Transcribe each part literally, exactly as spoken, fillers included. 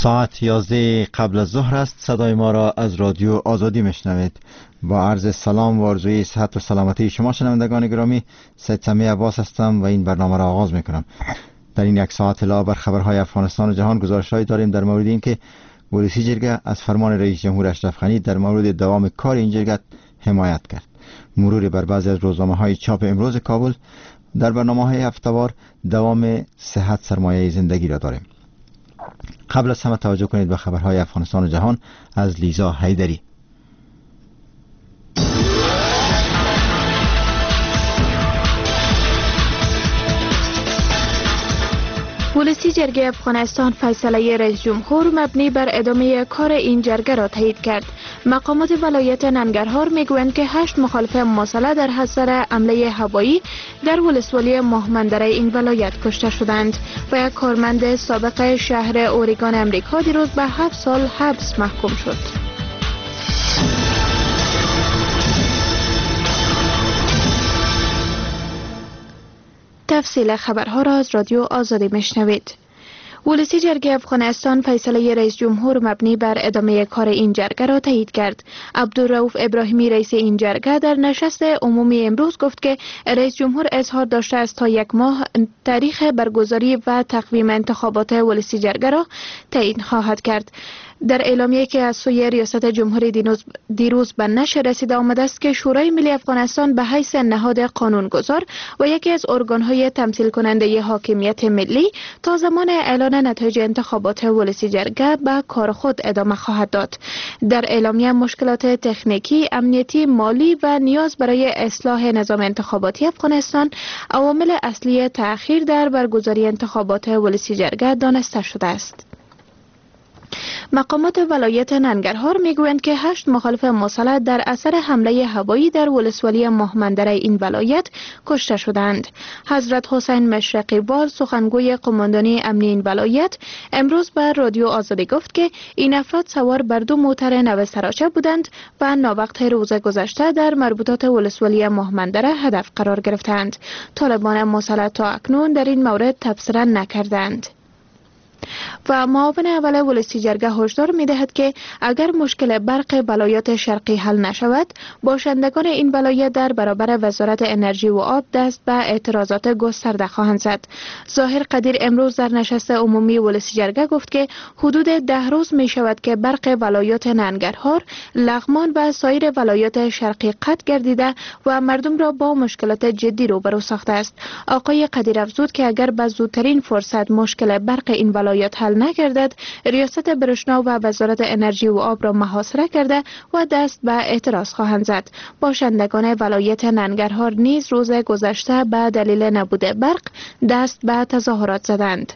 ساعت یازده قبل از ظهر است. صدای ما را از رادیو آزادی میشنوید. با عرض سلام و آرزوی صحت و سلامتی شما شنوندگان گرامی، سید سمیع عباس هستم و این برنامه را آغاز میکنم. در این یک ساعت علاوه بر خبرهای افغانستان و جهان گزارش‌هایی داریم در مورد اینکه ولسی جرگه از فرمان رئیس جمهور اشرف غنی در مورد دوام کار این جرگه حمایت کرد. مرور بر بعضی از روزنامه‌های چاپ امروز کابل. در برنامه‌های هفته‌وار دوام صحت سرمایه زندگی را داریم. قبل از همه توجه کنید به خبرهای افغانستان و جهان از لیزا حیدری. ولسی جرگه افغانستان فیصله رئیس جمهور مبنی بر ادامه کار این جرگه را تایید کرد. مقامات ولایت ننگرهار میگویند که هشت مخالف مسلح در اثر حمله هوایی در ولسوالی ماهمندره این ولایت کشته شدند و یک کارمند سابق شهر اوریگان امریکا دیروز به هفت سال حبس محکوم شد. تفصیل خبرها را از رادیو آزادی میشنوید. ولسی جرگه افغانستان فیصله رئیس جمهور مبنی بر ادامه کار این جرگه را تایید کرد. عبدالرؤوف ابراهیمی رئیس این جرگه در نشست عمومی امروز گفت که رئیس جمهور اظهار داشته است تا یک ماه تاریخ برگزاری و تقویم انتخابات ولسی جرگه را تعیین خواهد کرد. در اعلامیه‌ای که از سوی ریاست جمهوری دیروز به نشر رسیده آمده است که شورای ملی افغانستان به حیث نهاد قانونگذار و یکی از ارگان‌های تمثیل کننده حاکمیت ملی تا زمان اعلان نتایج انتخابات ولسی جرگه به کار خود ادامه خواهد داد. در اعلامیه مشکلات تکنیکی، امنیتی، مالی و نیاز برای اصلاح نظام انتخاباتی افغانستان عوامل اصلی تأخیر در برگزاری انتخابات ولسی جرگه دانسته شده است. مقامات ولایت ننگرهار میگویند که هشت مخالف مسلح در اثر حمله هوایی در ولسوالی ماهمندره این ولایت کشته شدند. حضرت حسین مشرقی وال سخنگوی قماندانی امنی این ولایت امروز به رادیو آزادی گفت که این افراد سوار بر دو موتر نو سراچه بودند و ناوقت روز گذشته در مربوطات ولسوالی ماهمندره هدف قرار گرفتند. طالبان مسلح تا اکنون در این مورد تبصره نکردند. و معاون اول ولسی جرگه هشدار می‌دهد که اگر مشکل برق ولایات شرقی حل نشود، باشندگان این ولایت در برابر وزارت انرژی و آب دست به اعتراضات گسترده خواهند زد. ظاهر قدیر امروز در نشست عمومی ولسی جرگه گفت که حدود ده روز می شود که برق ولایات ننگرهار، لغمان و سایر ولایات شرقی قطع گردیده و مردم را با مشکلات جدی روبرو ساخته است. آقای قدیر افزود که اگر به زودترین فرصت مشکل برق این ولایات حل نگردد، ریاست برشنا و وزارت انرژی و آب را محاصره کرده و دست به اعتراض خواهند زد. باشندگان ولایت ننگرهار نیز روز گذشته به دلیل نبود برق دست به تظاهرات زدند.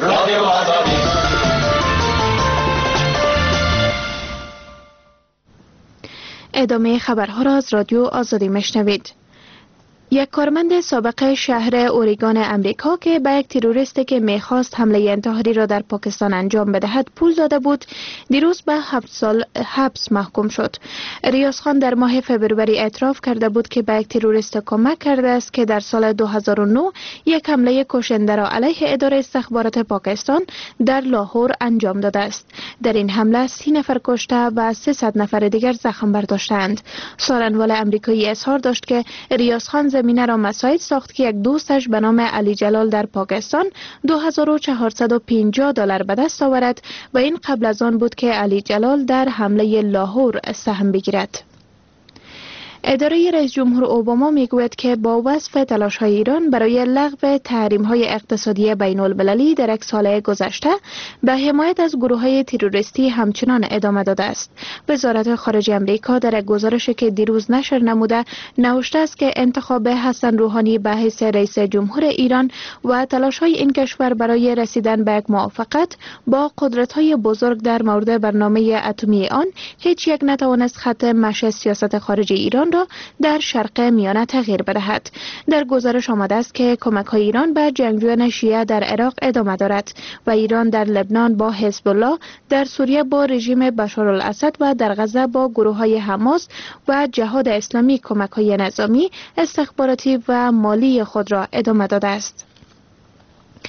ادامه خبرها را از رادیو آزادی میشنوید. یک کارمند سابق شهر اوریگان امریکا که به یک تروریستی که میخواست حمله انتحاری را در پاکستان انجام بدهد پول داده بود، دیروز به هفت سال حبس محکوم شد. ریاض خان در ماه فوریه اعتراف کرده بود که به یک تروریست کمک کرده است که در سال دو هزار و نه یک حمله کشنده را علیه اداره استخبارات پاکستان در لاهور انجام داده است. در این حمله سی نفر کشته و سیصد نفر دیگر زخم برداشتند. سخنگوی آمریکایی اظهار داشت که ریاض خان زمینه را مساعد ساخت که یک دوستش به نام علی جلال در پاکستان دو هزار و چهارصد و پنجاه دلار به دست آورد و این قبل از آن بود که علی جلال در حمله لاهور سهم بگیرد. اداره رئیس جمهور اوباما میگوید که با وصف تلاش‌های ایران برای لغو تحریم‌های اقتصادی بین‌المللی در یک سال گذشته به حمایت از گروه‌های تروریستی همچنان ادامه داده است. وزارت خارجه آمریکا در یک گزارشی که دیروز نشر نموده نوشته است که انتخاب حسن روحانی به حیث رئیس جمهور ایران و تلاش‌های این کشور برای رسیدن به یک موافقت با قدرت‌های بزرگ در مورد برنامه اتمی آن هیچ یک نتوانست خط مشی سیاست خارجی ایران در شرق میانه تغییر بدهد. در گزارش آمده است که کمک‌های ایران به جنگجویان شیعه در عراق ادامه دارد و ایران در لبنان با حزب الله، در سوریه با رژیم بشارالاسد و در غزه با گروه‌های حماس و جهاد اسلامی کمک‌های نظامی، استخباراتی و مالی خود را ادامه داده است.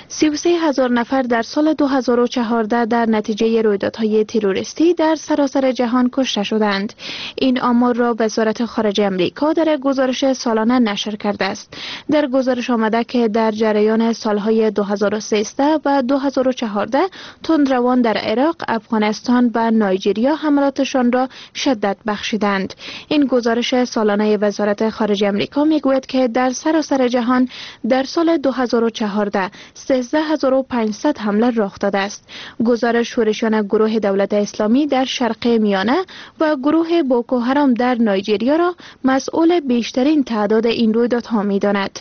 سی و سه هزار نفر در سال دو هزار و چهارده در نتیجه رویدادهای تروریستی در سراسر جهان کشته شدند. این آمار را وزارت خارجه آمریکا در گزارش سالانه نشر کرده است. در گزارش آمده که در جریان سالهای دو هزار و سیزده و دو هزار و چهارده تندروان در عراق، افغانستان و نایجریا حملاتشان را شدت بخشیدند. این گزارش سالانه وزارت خارجه آمریکا میگوید که در سراسر جهان در سال دو هزار و چهارده سیزده هزار و پانصد حمله رخ داده است. گزارش شورشیان گروه دولت اسلامی در شرق میانه و گروه بوکو حرام در نایجریا را مسئول بیشترین تعداد این رویدادها می‌داند.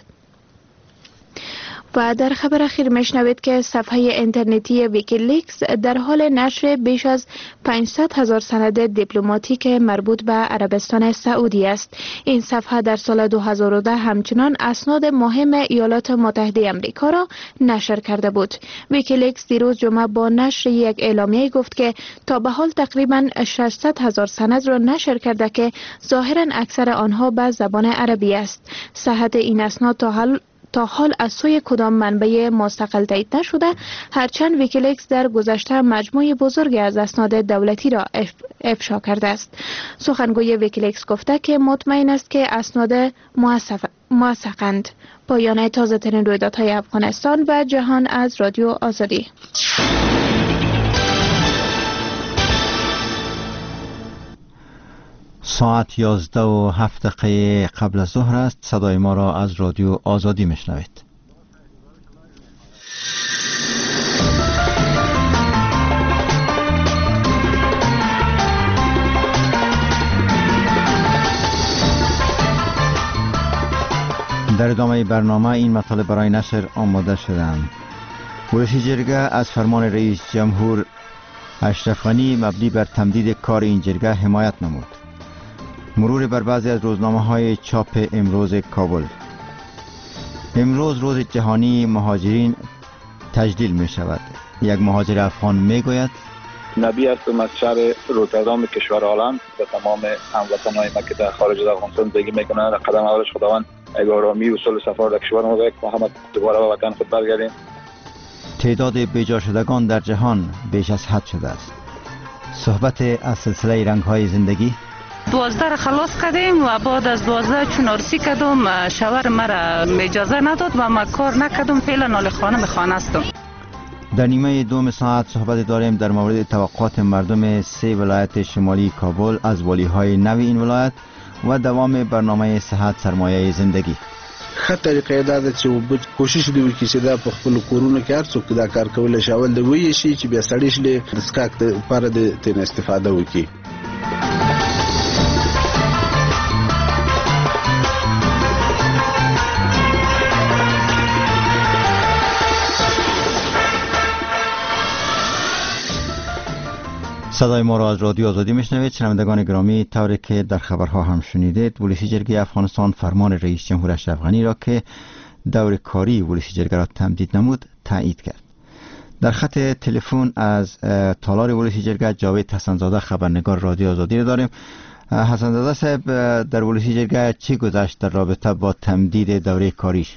و در خبر اخیر میشنوید که صفحه اینترنتی ویکیلیکس در حال نشر بیش از پانصد هزار سند دیپلماتیک مربوط به عربستان سعودی است. این صفحه در سال دو هزار و ده همچنان اسناد مهم ایالات متحده آمریکا را نشر کرده بود. ویکیلیکس دیروز جمعه با نشر یک اعلامیه گفت که تا به حال تقریبا ششصد هزار سند را نشر کرده که ظاهرا اکثر آنها به زبان عربی است. صحت این اسناد تا حال تا حال از سوی کدام منبع مستقل تایید نشده، هرچند ویکیلیکس در گذشته مجموعه بزرگی از اسناد دولتی را افشا کرده است. سخنگوی ویکیلیکس گفته که مطمئن است که اسناد موثقند. پایان تازه ترین رویدادهای افغانستان و جهان از رادیو آزادی. ساعت یازده و هفت دقیقه قبل از ظهر است. صدای ما را از رادیو آزادی میشنوید. در ادامه برنامه این مطالب برای نشر آماده شدند. ولسی جرگه از فرمان رئیس جمهور اشرف غنی مبنی بر تمدید کار این جرگه حمایت نمود. مرور بر بعضی از روزنامه های چاپ امروز کابل. امروز روز جهانی مهاجرین تجلیل می شود. یک مهاجر افغان می گوید نبی هستم از شهر روتردام کشور هلند. به تمام هموطنان ما که در خارج از افغانستان زندگی میکنند در قدم اولش خداوند آرامی و صلح سفر در کشور ما بده. محمد دوباره به وطن خود برگردیم. تعداد بیجا شدگان در جهان بیش از حد شده است. صحبت از سلسله رنگ های زندگی. دوازده را خلاص کردیم و بعد از دوازده چون عرسی کردم شوهر مرا اجازه نداد و ما کار نکردم. فعلا نال خانه به خانه هستم. در نیمه دوم ساعت صحبت داریم در مورد توقعات مردم سه ولایت شمالی کابل از والی های نو این ولایت و دوام برنامه صحت سرمایه زندگی. ښه طریقه دا ده چې وبد کوشش دی وکړي چې دا په خپل کورونو کې هر څوک دا کار کولای شي. اول د وایي شي چې بیا سړی شلې د سکاک لپاره د ترې استفاده وکړي. صدای ما را از رادیو آزادی میشنوید. شنوندگان گرامی، طوری که در خبرها هم شنیدید، ولسی جرگه افغانستان فرمان رئیس جمهور اشرف غنی را که دور کاری ولسی جرگه را تمدید نمود تایید کرد. در خط تلفن از تالار ولسی جرگه جاوید حسنزاده خبرنگار رادیو آزادی را داریم. حسنزاده صاحب، در ولسی جرگه چی گذشت در رابطه با تمدید دوره کاریش؟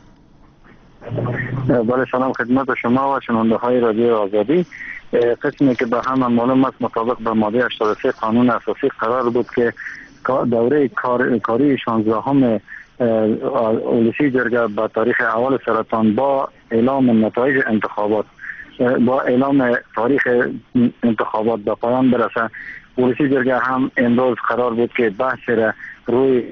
بله، سلام خدمت شما و شنونده های رادیو آزادی. قسمی که به هم معلوم است مطابق به ماده هشتاد و سه قانون اساسی قرار بود که دوره کار کاری شانزدهم ولسی جرگه به تاریخ اول سرطان با اعلام نتایج انتخابات با اعلام تاریخ انتخابات به پایان برسه. ولسی جرگه هم امروز قرار بود که بحث را روی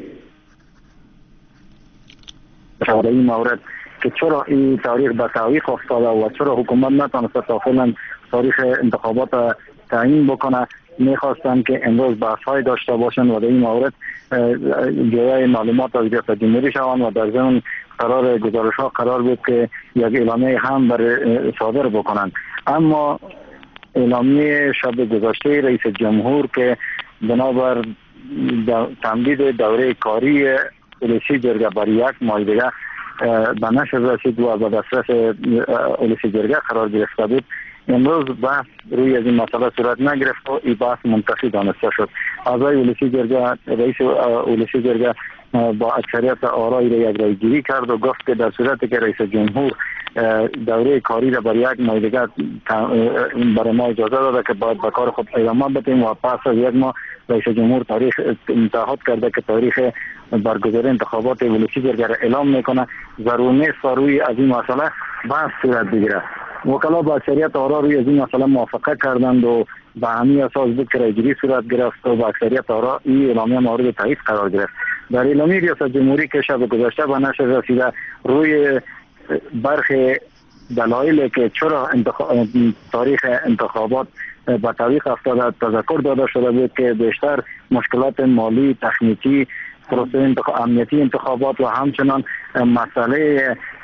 این مورد که چرا این تاریخ به تعویق افتاده و چرا حکومت نتونسته تا فعلا تاریخ انتخابات تعیین بکنه، میخواستن که امروز بحث‌های داشته باشند و در این مورد جویای معلومات از ریاست جمهوری شوند و در ضمن قرار گزارش‌ها قرار بود که یک اعلامیه هم بر صادر بکنند. اما اعلامیه شب گذشته رئیس جمهور که بنابر تمدید دوره کاری ولسی جرگه بر یک ماه دیگه به نشر رسید و به دسترس ولسی جرگه قرار گرفته بود، امروز بحث روی از این مسئله صورت نگرفت و این بحث منتفی دانسته شد. اعضای ولسی جرگه، رئیس ولسی جرگه با اکثریت آرای را یک رای گیری کرد و گفت که در صورتی که رئیس جمهور دوره کاری را برای یک ماه دیگر برای ما اجازه داده که باید به کار خود ادامه بدیم و پس از یک ماه رئیس جمهور تاریخ تعهد کرده که تاریخ برگزاری انتخابات ولسی جرگه را اعلام میکنه. ضرور نیست روی از این مسئله بحث صورت بگیره. وکلا با اکثریت آرا روی از این مسئله موافقه کردند و به همین اساس بود که رایگیری صورت گرفت و با اکثریت آرا این اعلامیه مورد تایید قرار گرفت. در اعلامیه ریاست جمهوری که شب گذشته به نشر رسیده روی برخی دلایلی که چرا انتخاب... تاریخ انتخابات به تعویق افتاده تذکر داده شده بود که بیشتر مشکلات مالی، تکنیکی، پروسه انتخاب... امنیتی انتخابات و همچنان مسئله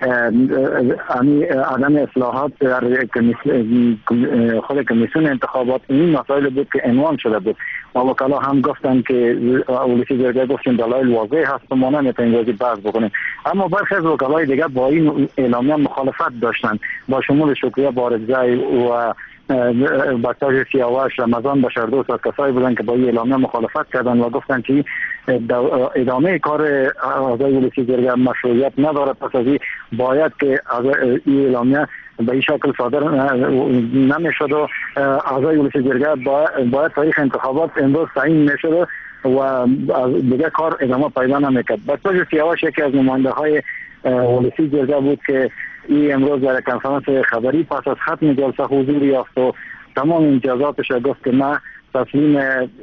عدم اصلاحات در خود کمیسیون انتخابات این مسائل بود که عنوان شده بود و وکلا هم گفتن که ولسی جرگه گفتن دلایل واضح هست و ما نمیتونیم روزی بحث بکنیم. اما برخی از وکلای دیگه با این اعلامیه مخالفت داشتن با شمول شکریه بارزای و بکتاج سیاوش رمضان بشردوست و کسایی بودن که با این اعلامیه مخالفت کردن و گفتن که ادامه کار اعضای ولسی جرگه مشروعیت نداره. پس از این باید که این اعلامیه به این شکل صادر نمیشد و اعضای ولسی جرگه باید تاریخ انتخابات امروز تعیین میشد و دیگه کار ادامه پیدا نمیکرد. بکتاج سیاوش یکی از نماینده های ولسی جرگه بود که این امروز در کنفرانس خبری پس از ختم جلسه حضور یافت و تمام امتیازاتش گفت که نه تسلیم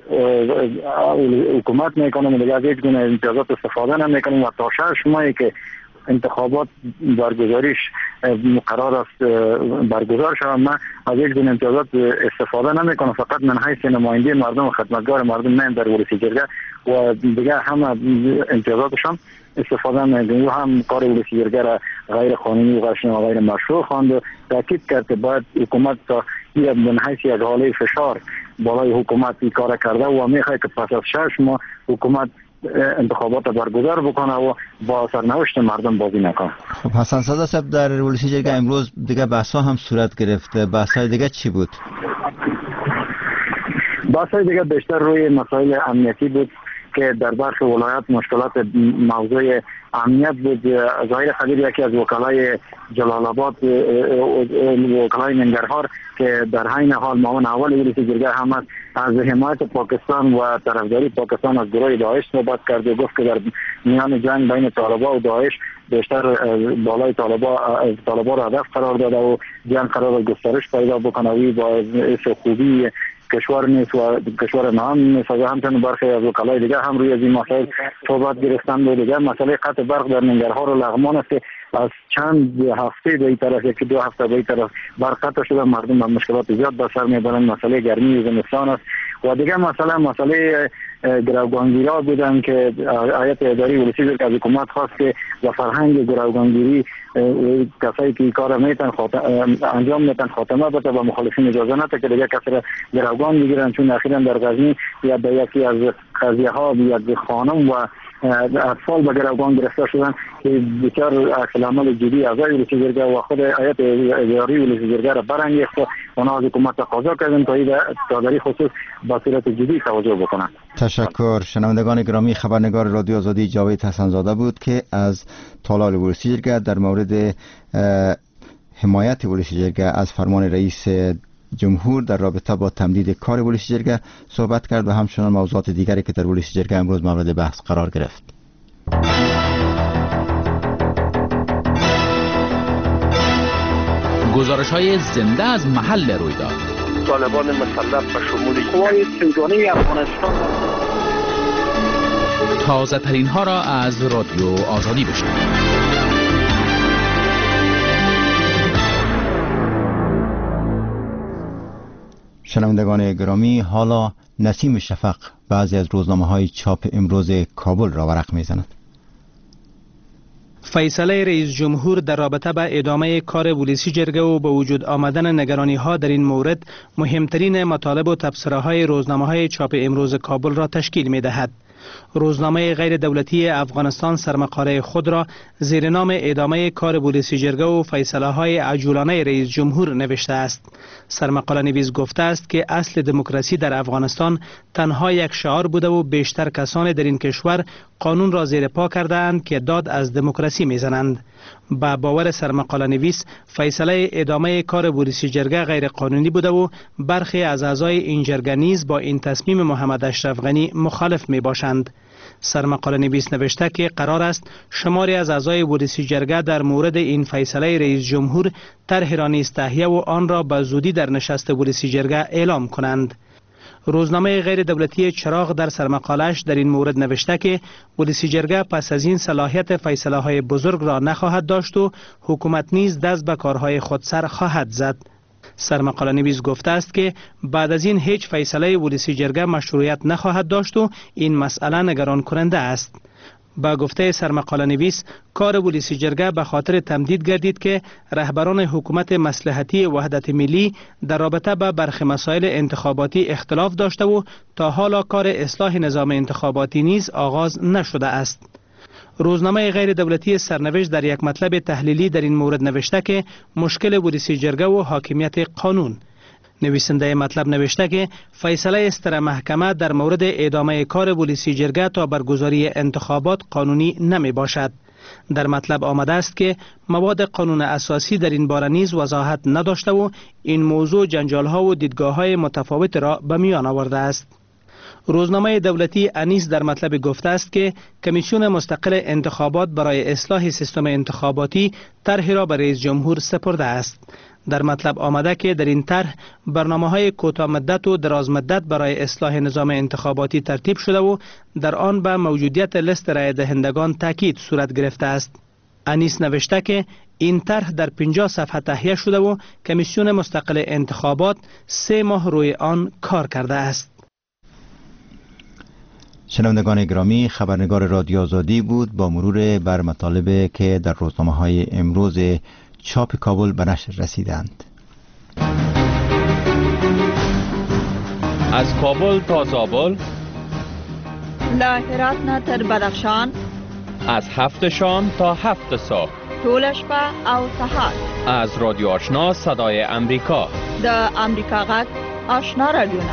حکومت میکنم و دیگه از هیچ گونه امتیازات استفاده نمیکنم و تا شش ماهی که انتخابات برگزاریش مقرر است برگزار شود من از یک گونه امتیازات استفاده نمیکنم، فقط من حیث نماینده مردم و خدمتگار مردم من در ولسی جرگه و دیگه همه امتیازاتشان استفاده نمیکنم. و هم کار ولسی جرگه را غیر قانونی و غیر مشروع خواند و تاکید کرد که باید حکومت تا من حیث یک حاله فشار بالای حکومت این کار کرده و میخواد که پس از شش ماه حکومت انتخابات برگزار بکنه و با سرنوشت مردم بازی نکنه. خب حسن صادق صاحب در ولسی جرگه امروز دیگه بحث‌ها هم صورت گرفته. بحث‌های دیگه چی بود؟ بحث‌های دیگه بیشتر روی مسائل امنیتی بود که در برخی ولایات مشکلات موضوع امنیت بود. ظاهر خبیر یکی از وکلای جلال آباد وکلای ننگرهار که در حین حال معاون اول ولسی جرگه هم از حمایت پاکستان و طرفداری پاکستان از گروه داعش صحبت کرد و گفت که در میان جنگ بین طالبان و داعش بیشتر بالای طالبان طالبان را هدف قرار داده و جنگ قرار گسترش پیدا بکنه و با خوبی کشور نیست و کشور نام نیست و همچنین برخی از وکلای دیگه هم روی از این مسائل صحبت گرفتند و دیگه مسئله قطع برق در ننگرهار و لغمان است که از چند هفته به این طرف یکی دو هفته به این طرف برق قطع شده، مردم با مشکلات زیاد به سر میبرند. مسئله گرمی و زمستان است و دیگه مسئله مسئله گروگانگیرا بودن که هیئت اداری ولسی جرگه از حکومت خواست که و فرهنگ گروگانگیری کسایی که این کار میتن انجام میتن خاتمه بده و مخالفین اجازه نده که دیگه کسی را گروگان بگیرن، چون اخیراً در غزنی یا به یکی از قضیه ها یک خانم و اطفال به گروگان گرفته شدن که بسیار عکس العمل جدی اعضای ولسی جرگه و خود هیئت اداری ولسی جرگه را برانگیخت و اونا از حکومت تقاضا کردن تا در این خصوص با صورت جدی توجه بکنن. تشکر. شنوندگان گرامی، خبرنگار رادیو آزادی جاوید حسن زاده بود که از تالار ولسی جرگه در مورد حمایت ولسی جرگه از فرمان رئیس جمهور در رابطه با تمدید کار ولسی جرگه صحبت کرد و همچنان موضوعات دیگری که در ولسی جرگه امروز مورد بحث قرار گرفت. گزارش‌های زنده از محل رویداد. طالبان مسلح به شمول قوای سیگانی افغانستان. تازه ترین ها را از رادیو آزادی بشنوید. شنوندگان گرامی، حالا نسیم شفق بعضی از روزنامه‌های چاپ امروز کابل را ورق می‌زند. فیصله رئیس جمهور در رابطه با ادامه کار ولسی جرگه و به وجود آمدن نگرانی‌ها در این مورد مهمترین مطالب و تبصره‌های روزنامه‌های چاپ امروز کابل را تشکیل می‌دهد. روزنامه غیر دولتی افغانستان سرمقاله خود را زیر نام ادامه کار پلیس جرگه و فیصله های عجولانه رئیس جمهور نوشته است. سرمقاله نویس گفته است که اصل دموکراسی در افغانستان تنها یک شعار بوده و بیشتر کسان در این کشور قانون را زیر پا کردند که داد از دموکراسی میزنند. با باور سرمقاله نویس فیصله ادامه کار پلیس جرگه غیر قانونی بوده و برخی از اعضای این جرگه نیز با این تصمیم محمد اشرف غنی مخالف می باشند. سرمقاله نویس نوشته که قرار است شماری از اعضای پلیس جرگه در مورد این فیصله رئیس جمهور طرح را نیز تهیه و آن را به زودی در نشست پلیس جرگه اعلام کنند. روزنامه غیر دولتی چراغ در سرمقاله‌اش در این مورد نوشته که پلیس جرگه پس از این صلاحیت فیصله های بزرگ را نخواهد داشت و حکومت نیز دست به کارهای خود سر خواهد زد. سرمقاله نویس گفته است که بعد از این هیچ فیصله پلیس جرگه مشروعیت نخواهد داشت و این مسئله نگران کننده است. با گفته سرمقاله نویس کار پلیس جرگه به خاطر تمدید گردید که رهبران حکومت مصلحتی وحدت ملی در رابطه با برخی مسائل انتخاباتی اختلاف داشته و تا حالا کار اصلاح نظام انتخاباتی نیز آغاز نشده است. روزنامه غیر دولتی سرنوشت در یک مطلب تحلیلی در این مورد نوشته که مشکل پلیس جرگه و حاکمیت قانون. نویسنده مطلب نوشته که فیصله استر محکمه در مورد ادامه کار پلیس جرگه تا برگزاری انتخابات قانونی نمی باشد. در مطلب آمده است که مواد قانون اساسی در این باره نیز وضاحت نداشته و این موضوع جنجال ها و دیدگاه های متفاوت را به میان آورده است. روزنامه دولتی انیس در مطلب گفته است که کمیسیون مستقل انتخابات برای اصلاح سیستم انتخاباتی طرحی را به رئیس جمهور سپرده است. در مطلب آمده که در این طرح برنامه‌های کوتاه مدت و دراز مدت برای اصلاح نظام انتخاباتی ترتیب شده و در آن به موجودیت لیست رای دهندگان تاکید صورت گرفته است. انیس نوشته که این طرح در پنجاه صفحه تهیه شده و کمیسیون مستقل انتخابات سه ماه روی آن کار کرده است. شنوندگان گرامی، خبرنگار رادیو آزادی بود با مرور بر مطالب که در روزنامه‌های امروز چاپ کابل به نشر رسیدند. از کابل تا زابل، له هرات نه تر بدخشان، از هفت شام تا هفت صبح، ټول شپه او سهار، از رادیو آشنا صدای امریکا، د امریکا غږ آشنا رادیو.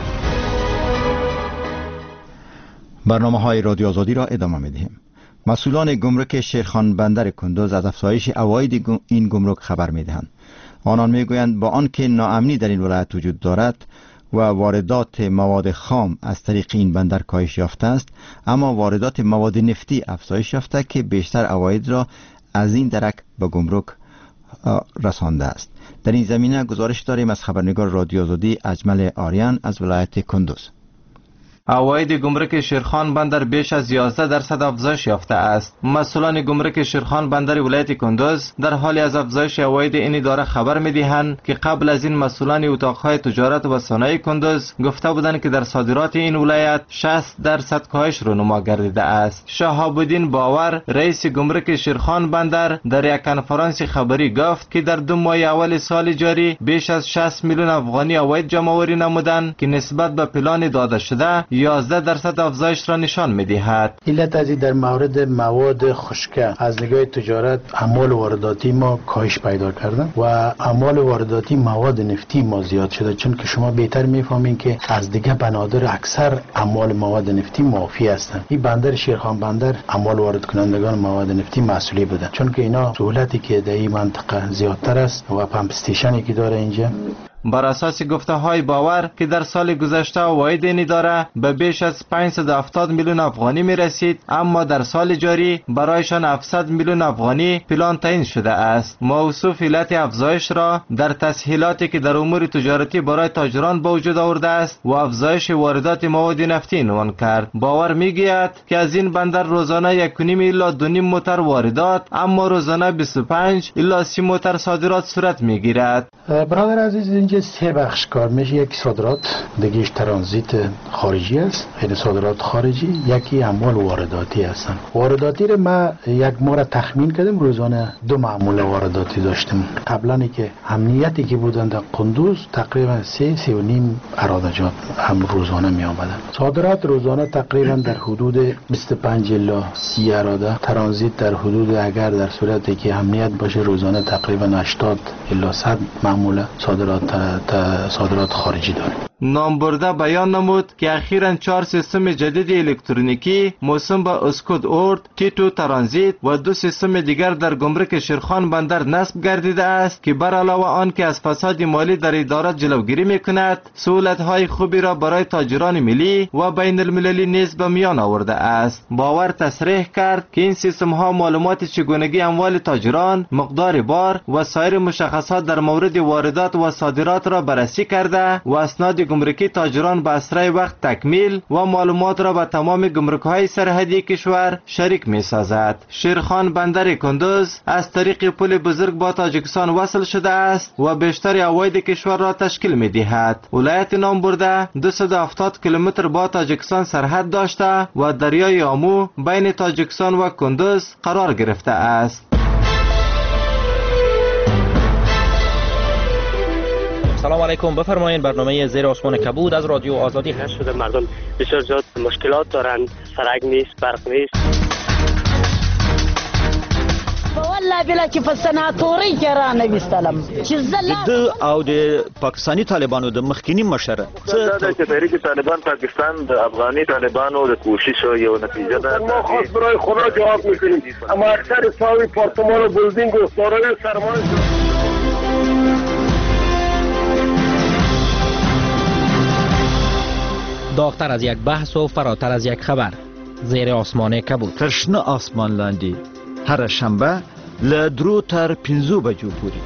برنامه های رادیو آزادی را ادامه می دهیم. مسئولان گمرک شیرخان بندر کندوز از افزایش عواید این گمرک خبر می دهند. آنان می گویند با آنکه ناامنی در این ولایت وجود دارد و واردات مواد خام از طریق این بندر کاهش یافته است، اما واردات مواد نفتی افزایش یافته که بیشتر عواید را از این درک به گمرک رسانده است. در این زمینه گزارش داریم از خبرنگار رادیو آزادی اجمل آریان از ولایت کندوز. عواید گمرک شیرخان بندر بیش از یازده درصد افزایش یافته است. مسئولان گمرک شیرخان بندر ولایت کندوز در حال از افزایش عواید این اداره خبر می‌دهند که قبل از این مسئولان اتاق‌های تجارت و صنایع کندوز گفته بودند که در صادرات این ولایت شصت درصد کاهش رونما گردیده است. شهاب الدین باور رئیس گمرک شیرخان بندر در یک کنفرانس خبری گفت که در دو ماه اول سال جاری بیش از شصت میلیون افغانی عواید جمع‌آوری نمودند که نسبت به پلان داده شده یازده درصد افزایش را نشان می‌دهد. علت از در مورد مواد خشکه از نگاه تجارت اعمال وارداتی ما کاهش پیدا کردن و اعمال وارداتی مواد نفتی ما زیاد شده، چون که شما بهتر می‌فهمین که از دیگه بنادر اکثر اعمال مواد نفتی معافی هستند. این بندر شیرخان بندر اعمال وارد کنندگان مواد نفتی مسئولی بودن، چون که اینا سهولتی که در این منطقه زیادتر است و پمپ استیشنی که داره اینجا. بر اساس گفته های باور که در سال گذشته عواید این اداره به بیش از پانصد و هفتاد میلیون افغانی می رسید، اما در سال جاری برایشان هفتصد میلیون افغانی پلان تعیین شده است. موصوف علت افزایش را در تسهیلاتی که در امور تجارتی برای تاجران به وجود آورده است و افزایش واردات مواد نفتی عنوان کرد. باور میگوید که از این بندر روزانه یک و نیم الی دو نیم موتر واردات، اما روزانه بیست و پنج الی سی موتر صادرات صورت میگیرد. برادر عزیز، اینجا سه بخش کار میشه. یک صادرات، دیگهش ترانزیت خارجی است، یعنی صادرات خارجی. یکی اموال وارداتی هستن. وارداتی رو ما یک ماه تخمین کردیم، روزانه دو معمول وارداتی داشتیم. قبلا که امنیتی که بودن در قندوز تقریبا سه سه و نیم ارادجات هم روزانه می آمدن. صادرات روزانه تقریبا در حدود بیست و پنج الی سی اراده. ترانزیت در حدود، اگر در صورتی که امنیت باشه، روزانه تقریبا هشتاد الی صد معموله صادرات صادرات خارجی داره. نامبرده بیان نمود که اخیراً چهار سیستم جدید الکترونیکی موسوم به اسکود اورد، تیتو ترانزیت و دو سیستم دیگر در گمرک شیرخان بندر نصب گردیده است که بر علاوه آن که از فساد مالی در ادارات جلوگیری میکند، سهولت‌های خوبی را برای تاجران ملی و بین المللی نیز به میان آورده است. باور تصریح کرد که این سیستم‌ها معلومات چگونگی اموال تاجران، مقدار بار و سایر مشخصات در مورد واردات و صادرات را بررسی کرده و اسناد گمرکی تاجران به اسرع وقت تکمیل و معلومات را به تمام گمرک‌های سرحدی کشور شریک می‌سازد. شیرخان بندر کندوز از طریق پل بزرگ با تاجیکستان وصل شده است و بیشتر عواید کشور را تشکیل می‌دهد. ولایت نامبرده دویست و هفتاد کیلومتر با تاجیکستان سرحد داشته و دریای آمو بین تاجیکستان و کندوز قرار گرفته است. سلام علیکم، بفرمایید. برنامه زیر آسمان کبود از رادیو آزادی هست. شده مردم بسیار زیاد مشکلات دارند، سرک نیست، برق نیست. والله بلا چې په سناتوري کې را نه وستلم چې زله د او د پاکستانی طالبانو د مخکینی مشره څه د تحریک طالبان پاکستان د افغاني طالبانو د کوشش یو نتیجه ده. ما خاص برای خدا جواب میکنیم، اما اکثر ساوی پارتمان و بلدینگ و سارای سرمایه داغتر از یک بحث و فراتر از یک خبر. زیر آسمان کبود. تشنه آسمان لاندی هر شنبه لدرو تر پینزو بجو پوری.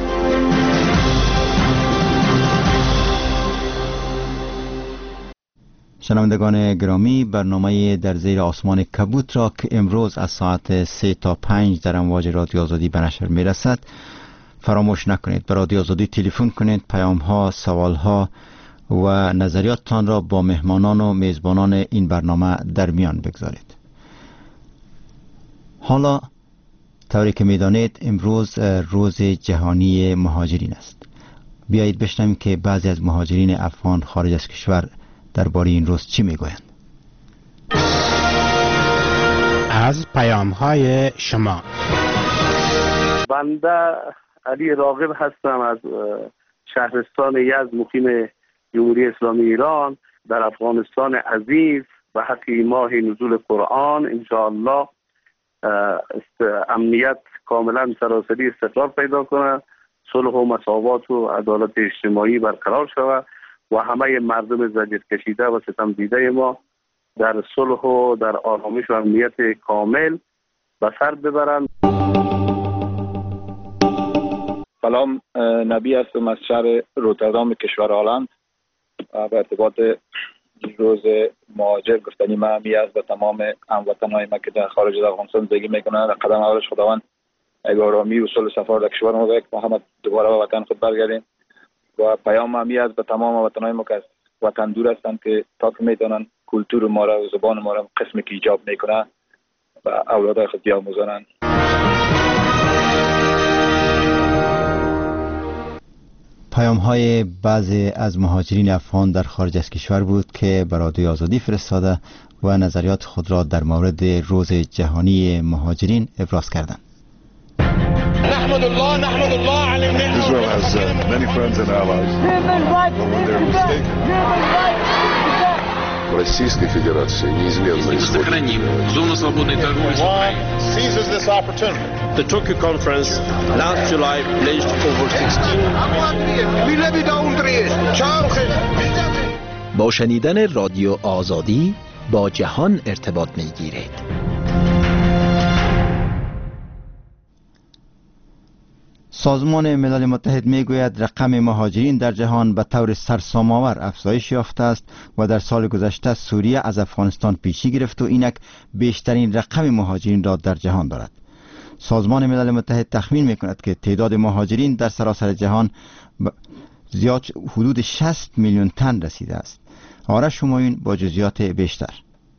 شنوندگان گرامی، برنامه در زیر آسمان کبود را که امروز از ساعت سه تا پنج در امواج رادیو آزادی به نشر می رسد فراموش نکنید. به رادیو آزادی تلفن کنید، پیام ها، سوال ها و نظریاتتان را با مهمانان و میزبانان این برنامه در میان بگذارید. حالا طوری که میدانید امروز روز جهانی مهاجرین است. بیایید بشنویم که بعضی از مهاجرین افغان خارج از کشور درباره این روز چی میگویند. از پیام های شما. بنده علی راغب هستم از شهرستان یزد، مقیم جمهوری اسلامی ایران در افغانستان عزیز. به حق ماه نزول قرآن انشاءالله امنیت کاملا سراسری استقرار پیدا کنه، صلح و مساوات و عدالت اجتماعی برقرار شود و همه مردم زجر کشیده و ستم دیده ما در صلح و در آرامش و امنیت کامل به سر ببرند. سلام، نبی هستم از شهر روتردام کشور هلند. به ارتباط روز مهاجر گفتنی من همی است به تمام هموطنهای ما که در خارج از افغانستان زندگی میکنند. در قدم اولش خداوند آرامی و صلح و صفا در کشور ما بده که ما هم دوباره به وطن خود برگردیم. و پیام همی است به تمام هموطنهای ما که از وطن دور هستند که تا که میتونن کلتور ما را و زبان ما را قسمی که ایجاب میکنه و اولادهای خود بیاموزانند. پیام های بعضی از مهاجرین افغان در خارج از کشور بود که به رادیو آزادی فرستاده و نظریات خود را در مورد روز جهانی مهاجرین ابراز کردند. نحمد الله نحمد الله علی النعمة. Israel has uh, many friends and allies. When they're mistaken. Российской Федерации неизменно сохраним зону свободной торговли с Украиной. Seizes this opportunity. The Tokyo conference last July pledged over sixteen با شنیدن رادیو آزادی با جهان ارتباط می‌گیرید. سازمان ملل متحد میگوید رقم مهاجرین در جهان به طور سرسام‌آور افزایش یافته است و در سال گذشته سوریه از افغانستان پیشی گرفت و اینک بیشترین رقم مهاجرین را در جهان دارد. سازمان ملل متحد تخمین میکند که تعداد مهاجرین در سراسر جهان ب... زیاد حدود شصت میلیون تن رسیده است. آرش همایون با جزئیات بیشتر.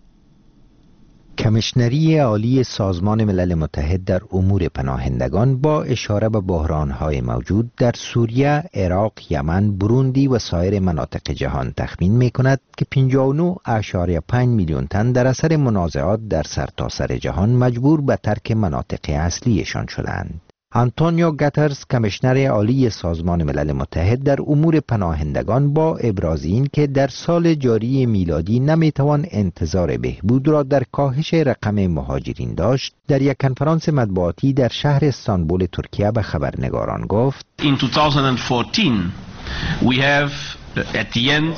کمیشنری عالی سازمان ملل متحد در امور پناهندگان با اشاره به بحران‌های موجود در سوریه، عراق، یمن، بروندی و سایر مناطق جهان تخمین می‌کند که پنجاه و نه اشاریه پنج میلیون تن در اثر منازعات در سرتاسر جهان مجبور به ترک مناطق اصلیشان شدند. آنتونیو گاترز، کمیشنر عالی سازمان ملل متحد در امور پناهندگان، با ابراز این که در سال جاری میلادی نمیتوان انتظار بهبود را در کاهش رقم مهاجرین داشت، در یک کنفرانس مطبوعاتی در شهر استانبول ترکیه به خبرنگاران گفت: In twenty fourteen we have at the end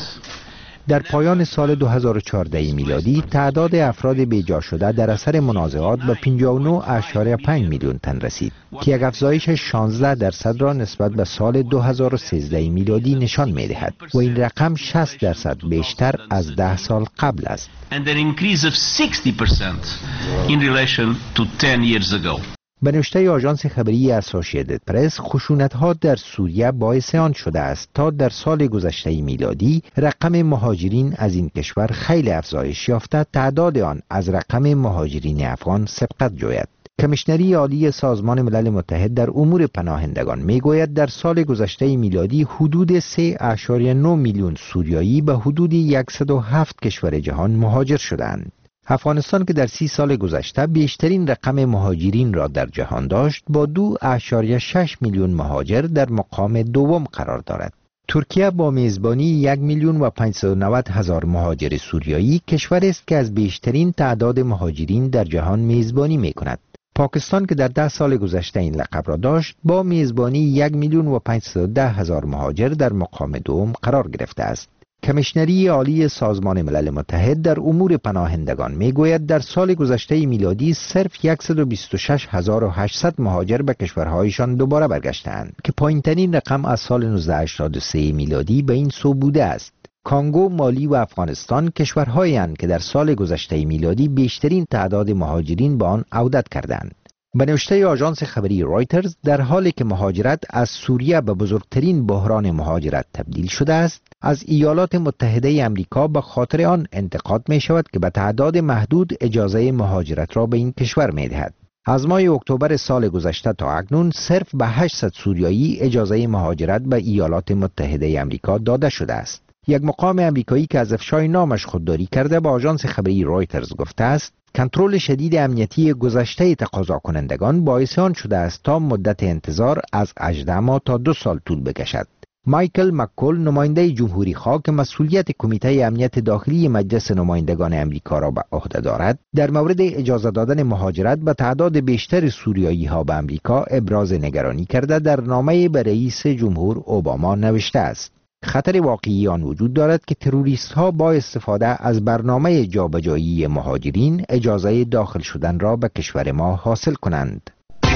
در پایان سال دو هزار و چهارده میلادی تعداد افراد بیجا شده در اثر منازعات به پنجاه و نه اشاریه پنج میلیون تن رسید که یک افزایش شانزده درصد را نسبت به سال دو هزار و سیزده میلادی نشان می‌دهد و این رقم شصت درصد بیشتر از ده سال قبل است. and an increase of sixty percent in relation to ten years ago. به نوشته آژانس خبری اسوسییتد پرس، خشونت‌ها در سوریه باعث آن شده است تا در سال گذشته میلادی رقم مهاجرین از این کشور خیلی افزایش یافته، تعداد آن از رقم مهاجرین افغان سبقت جوید. کمیشنری عالی سازمان ملل متحد در امور پناهندگان میگوید در سال گذشته میلادی حدود سه اشاریه نه میلیون سوریایی به حدود صد و هفت کشور جهان مهاجر شدند. افغانستان که در سی سال گذشته بیشترین رقم مهاجرین را در جهان داشت، با دو اشاریه شش میلیون مهاجر در مقام دوم قرار دارد. ترکیه با میزبانی یک میلیون و پانصد و نود هزار مهاجر سوریایی کشور است که از بیشترین تعداد مهاجرین در جهان میزبانی می کند. پاکستان که در ده سال گذشته این لقب را داشت، با میزبانی یک میلیون و پانصد و ده هزار مهاجر در مقام دوم قرار گرفته است. کمیشنری عالی سازمان ملل متحد در امور پناهندگان میگوید در سال گذشته میلادی صرف صد و بیست و شش هزار و هشتصد مهاجر به کشورهایشان دوباره برگشتند که پایین‌ترین رقم از سال نوزده هشتاد و سه میلادی به این سو بوده است. کانگو، مالی و افغانستان کشورهایی اند که در سال گذشته میلادی بیشترین تعداد مهاجرین به آن عودت کردند. به نوشته آژانس خبری رایترز، در حالی که مهاجرت از سوریه به بزرگترین بحران مهاجرت تبدیل شده است، از ایالات متحده امریکا به خاطر آن انتقاد می شود که به تعداد محدود اجازه مهاجرت را به این کشور می دهد. از ماه اکتبر سال گذشته تا اکنون صرف به هشتصد سوریایی اجازه مهاجرت به ایالات متحده امریکا داده شده است. یک مقام امریکایی که از افشای نامش خودداری کرده به آژانس خبری رایترز گفته است کنترل شدید امنیتی گذشته تقاضا کنندگان باعث آن شده است تا مدت انتظار از هجده ماه تا دو سال طول بکشد. مایکل مککول، نماینده جمهوری خواه که مسئولیت کمیته امنیت داخلی مجلس نمایندگان امریکا را به عهده دارد، در مورد اجازه دادن مهاجرت به تعداد بیشتر سوریایی ها به امریکا ابراز نگرانی کرده در نامه به رئیس جمهور اوباما نوشته است. خطر واقعی آن وجود دارد که تروریست ها با استفاده از برنامه جابجایی مهاجرین اجازه داخل شدن را به کشور ما حاصل کنند.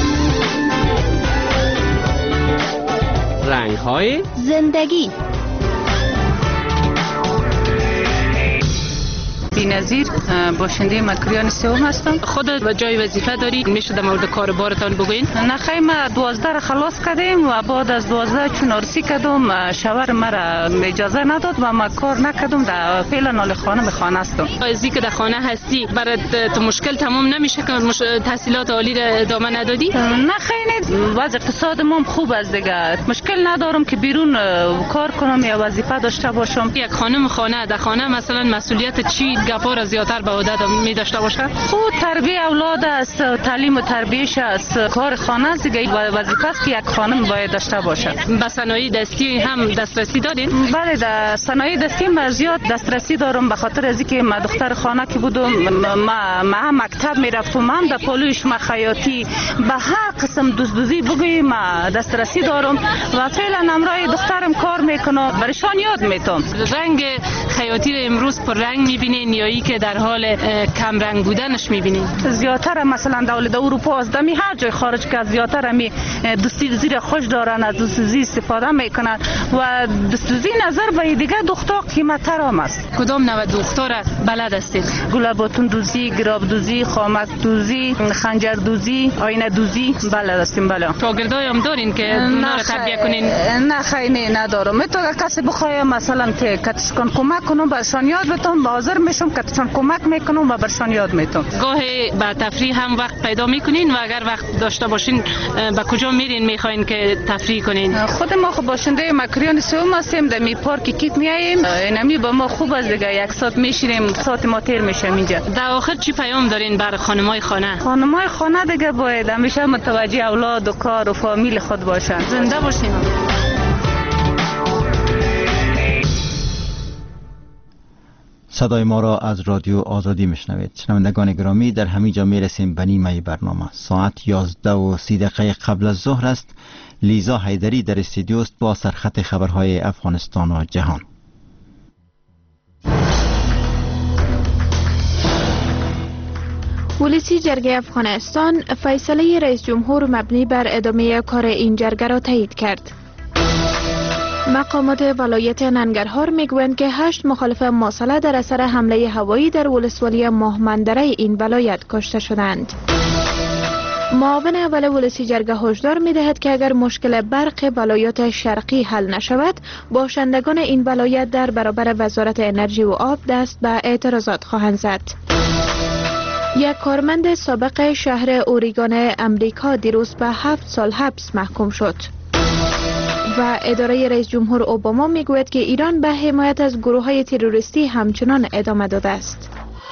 رنگ‌های زندگی. بی‌نظیر باشنده مکریان سوم هستم. خودت و جای وظیفه داری؟ میشه در مورد کار بارتان بگوین؟ نخیر، ما دوازده را خلاص کردیم و بعد از دوازده چون عرصی کردم شوهر مرا اجازه نداد و ما کار نکردم. در فعلا نال خانه به خانه هستم. از اینکه در خانه هستی برات تو مشکل تمام نمیشه که مش... تحصیلات عالی را ادامه ندادی؟ نخیر، وضع اقتصاد ما خوب است دیگه. مشکل ندارم که بیرون کار کنم یا وظیفه داشته باشم. یک خانم خانه در خانه مثلا مسئولیت چی گپار زیادتر به عهده می داشته باشه؟ خود تربیه اولاد است، تعلیم و تربیهش است، کار خانه است دیگه. وظیفه است که یک خانم باید داشته باشه. به صنایع دستی هم دسترسی دارین؟ بله، در صنایع دستی ما زیاد دسترسی دارم، به خاطر از اینکه ما دختر خانه که بودم، ما ما مکتب میرفتم، هم در پالویش ما خیاطی به هر قسم دزدوزی بگوییم ما دسترسی دارم و فعلا امرای دخترم کار میکنه، برشان یاد میتم. رنگ خیاطی رو امروز پر رنگ میبینین یا دریایی که در حال کم رنگ بودنش می‌بینیم. زیاتر مثلا دولت اروپا از دمی هر جای خارج که زیاتر می دوستی زیر خوش دارن، از دوستی استفاده میکنن و دوستی نظر به دیگه دختار قیمت‌تر هم است. کدام نوع دختار بلد هستید؟ گلاباتون دوزی، گراب دوزی، خامک دوزی، خنجر دوزی، آینه دوزی بلد هستیم. بله. شاگردای هم دارین که اونا رو تربیت کنین؟ نه خیلی نه ندارم. میتونم کسی بخواد مثلا که کتشکن کمک کنم برشان یاد بتونم، حاضر میشم کتشکن کمک میکنم و برشان یاد میتونم. گاهی با تفریح هم وقت پیدا میکنین و اگر وقت داشته باشین به کجا میرین میخواین که تفریح کنین؟ خود ما خب باشنده مکریان سوم هستیم، در می پارک کیت میاییم، اینمی با ما خوب است دیگه، یک ساعت میشینیم، ساعت ما تیر میشیم اینجا. در آخر چی پیام دارین بر خانمای خانه؟ خانمای خانه دیگه باید همیشه متوجه اولاد و کار و فامیل خود باشن. زنده باشین. صدای ما را از رادیو آزادی میشنوید. شنوندگان گرامی، در همینجا میرسیم به نیمه برنامه. ساعت یازده و سی دقیقه قبل از ظهر است. لیزا حیدری در استودیو است با سرخط خبرهای افغانستان و جهان. ولسی جرگه افغانستان فیصله رئیس جمهور مبنی بر ادامه کار این جرگه را تایید کرد. مقامات ولایت ننگرهار میگویند که هشت مخالف ماصله در اثر حمله هوایی در ولسوالی ماهمندره این ولایت کشته شدند. معاون اول ولسی جرگه هشدار می‌دهد که اگر مشکل برق ولایات شرقی حل نشود، باشندگان این ولایت در برابر وزارت انرژی و آب دست به اعتراضات خواهند زد. یک کارمند سابق شهر اوریگان امریکا دیروز به هفت سال حبس محکوم شد. و اداره رئیس جمهور اوباما میگوید که ایران به حمایت از گروه‌های تروریستی همچنان ادامه داده است.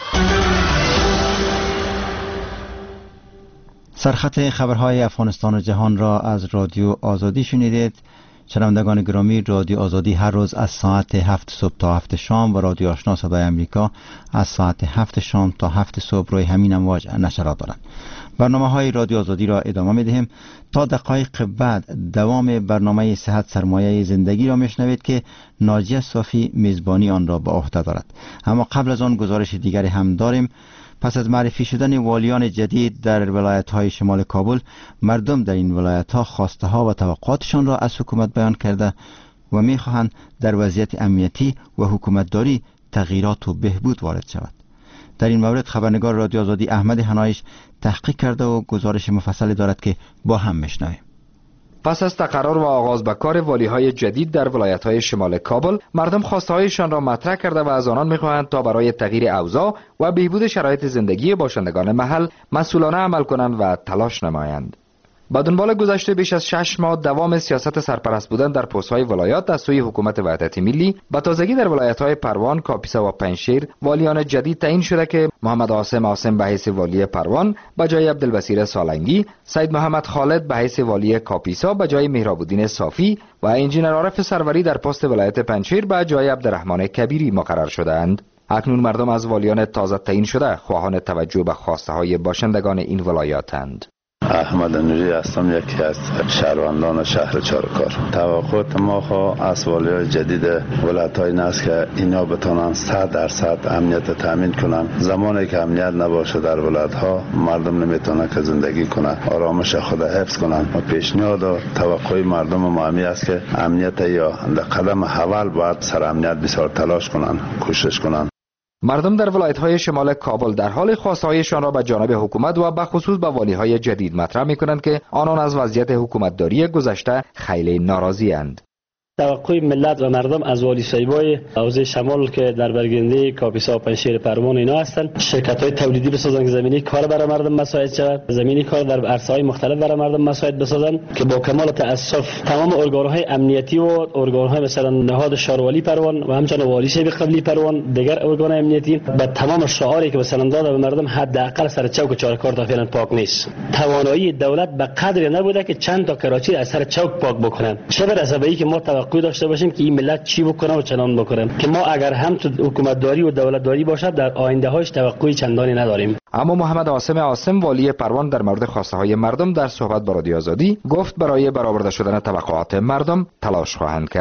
سرخط خبرهای افغانستان و جهان را از رادیو آزادی شنیدید. شنوندگان گرامی، رادیو آزادی هر روز از ساعت هفت صبح تا هفت شام و رادیو آشنا صدای امریکا از ساعت هفت شام تا هفت صبح روی همین امواج نشرات دارند. برنامه های رادیو آزادی را ادامه می دهیم. تا دقایق بعد دوام برنامه صحت سرمایه زندگی را میشنوید که ناجیه صافی میزبانی آن را به عهده دارد. اما قبل از آن گزارش دیگری هم داریم. پس از معرفی شدن والیان جدید در ولایت های شمال کابل، مردم در این ولایت ها خواسته ها و توقعاتشان را از حکومت بیان کرده و می خواهند در وضعیت امنیتی و حکومتداری تغییرات و بهبود وارد شود. در این مورد خبرنگار رادیو آزادی احمد حنایش تحقیق کرده و گزارش مفصلی دارد که با هم میشنویم. پس از تقرر و آغاز به کار والیهای جدید در ولایت‌های شمال کابل، مردم خواسته‌هایشان را مطرح کرده و از آنان می‌خواهند تا برای تغییر اوضاع و بهبود شرایط زندگی باشندگان محل مسئولانه عمل کنند و تلاش نمایند. با دنبال گذشته بیش از شش ماه دوام سیاست سرپرست بودن در پست‌های ولایات از سوی حکومت وحدت ملی، به تازگی در ولایت‌های پروان، کاپیسا و پنجشیر والیان جدید تعیین شده که محمد عاصم عاصم به حیث والی پروان به جای عبدالبصیر سالنگی، سید محمد خالد به حیث والی کاپیسا به جای مهراب‌الدین صافی و انجینر عارف سروری در پست ولایت پنجشیر به جای عبدالرحمن کبیری مقرر شدند. اکنون مردم از والیان تازه تعیین شده خواهان توجه به خواسته‌های باشندگان این ولایاتند. احمد نوری هستم، یکی از شهروندان شهر چارکار. توقعات ما خو از والیای جدید ولایت‌های این است که اینا بتونن صد درصد امنیت تامین کنن. زمانی که امنیت نباشه در ولایت‌ها، مردم نمیتونن که زندگی کنن، آرامش خود حفظ کنن. و پیشنهاد و توقع مردم ما همی است که امنیت یا در قدم اول باید سر امنیت بسیار تلاش کنن، کوشش کنن. مردم در ولایت‌های شمال کابل در حال خواسته‌هایشان را به جانب حکومت و به خصوص به والی‌های جدید مطرح می‌کنند که آنان از وضعیت حکومتداری گذشته خیلی ناراضی‌اند. توقع ملت و مردم از والی صاحبای حوزه شمال که در برگنده کاپیسا و پنجشیر پروان اینا هستند، شرکت‌های تولیدی بسازن که زمینی کار برای مردم مساعد شود، زمینی کار در عرصه‌های مختلف برای مردم مساعد بسازن که با کمال تأسف تمام ارگان‌های امنیتی و ارگان‌های مثلا نهاد شاروالی پروان و همچنین والی صاحب قبلی پروان، دیگر ارگان امنیتی با تمام شعاری که مثلا داده به مردم حداقل سر چوک چارکار تا فعلا پاک نیست. توانایی دولت به قدری نبوده که چند تا کراچی از سر چوک پاک بکنن. چه برسه به اینکه ما توقع داشته باشیم که این ملت چی بکنه و چنان بکنه که ما اگر هم تو حکومتداری و دولتداری باشد در آینده هاش توقعی چندانی نداریم. اما محمد عاصم عاصم والی پروان در مورد خواسته های مردم در صحبت با رادیو آزادی گفت برای برآورده شدن توقعات مردم تلاش خواهند کرد.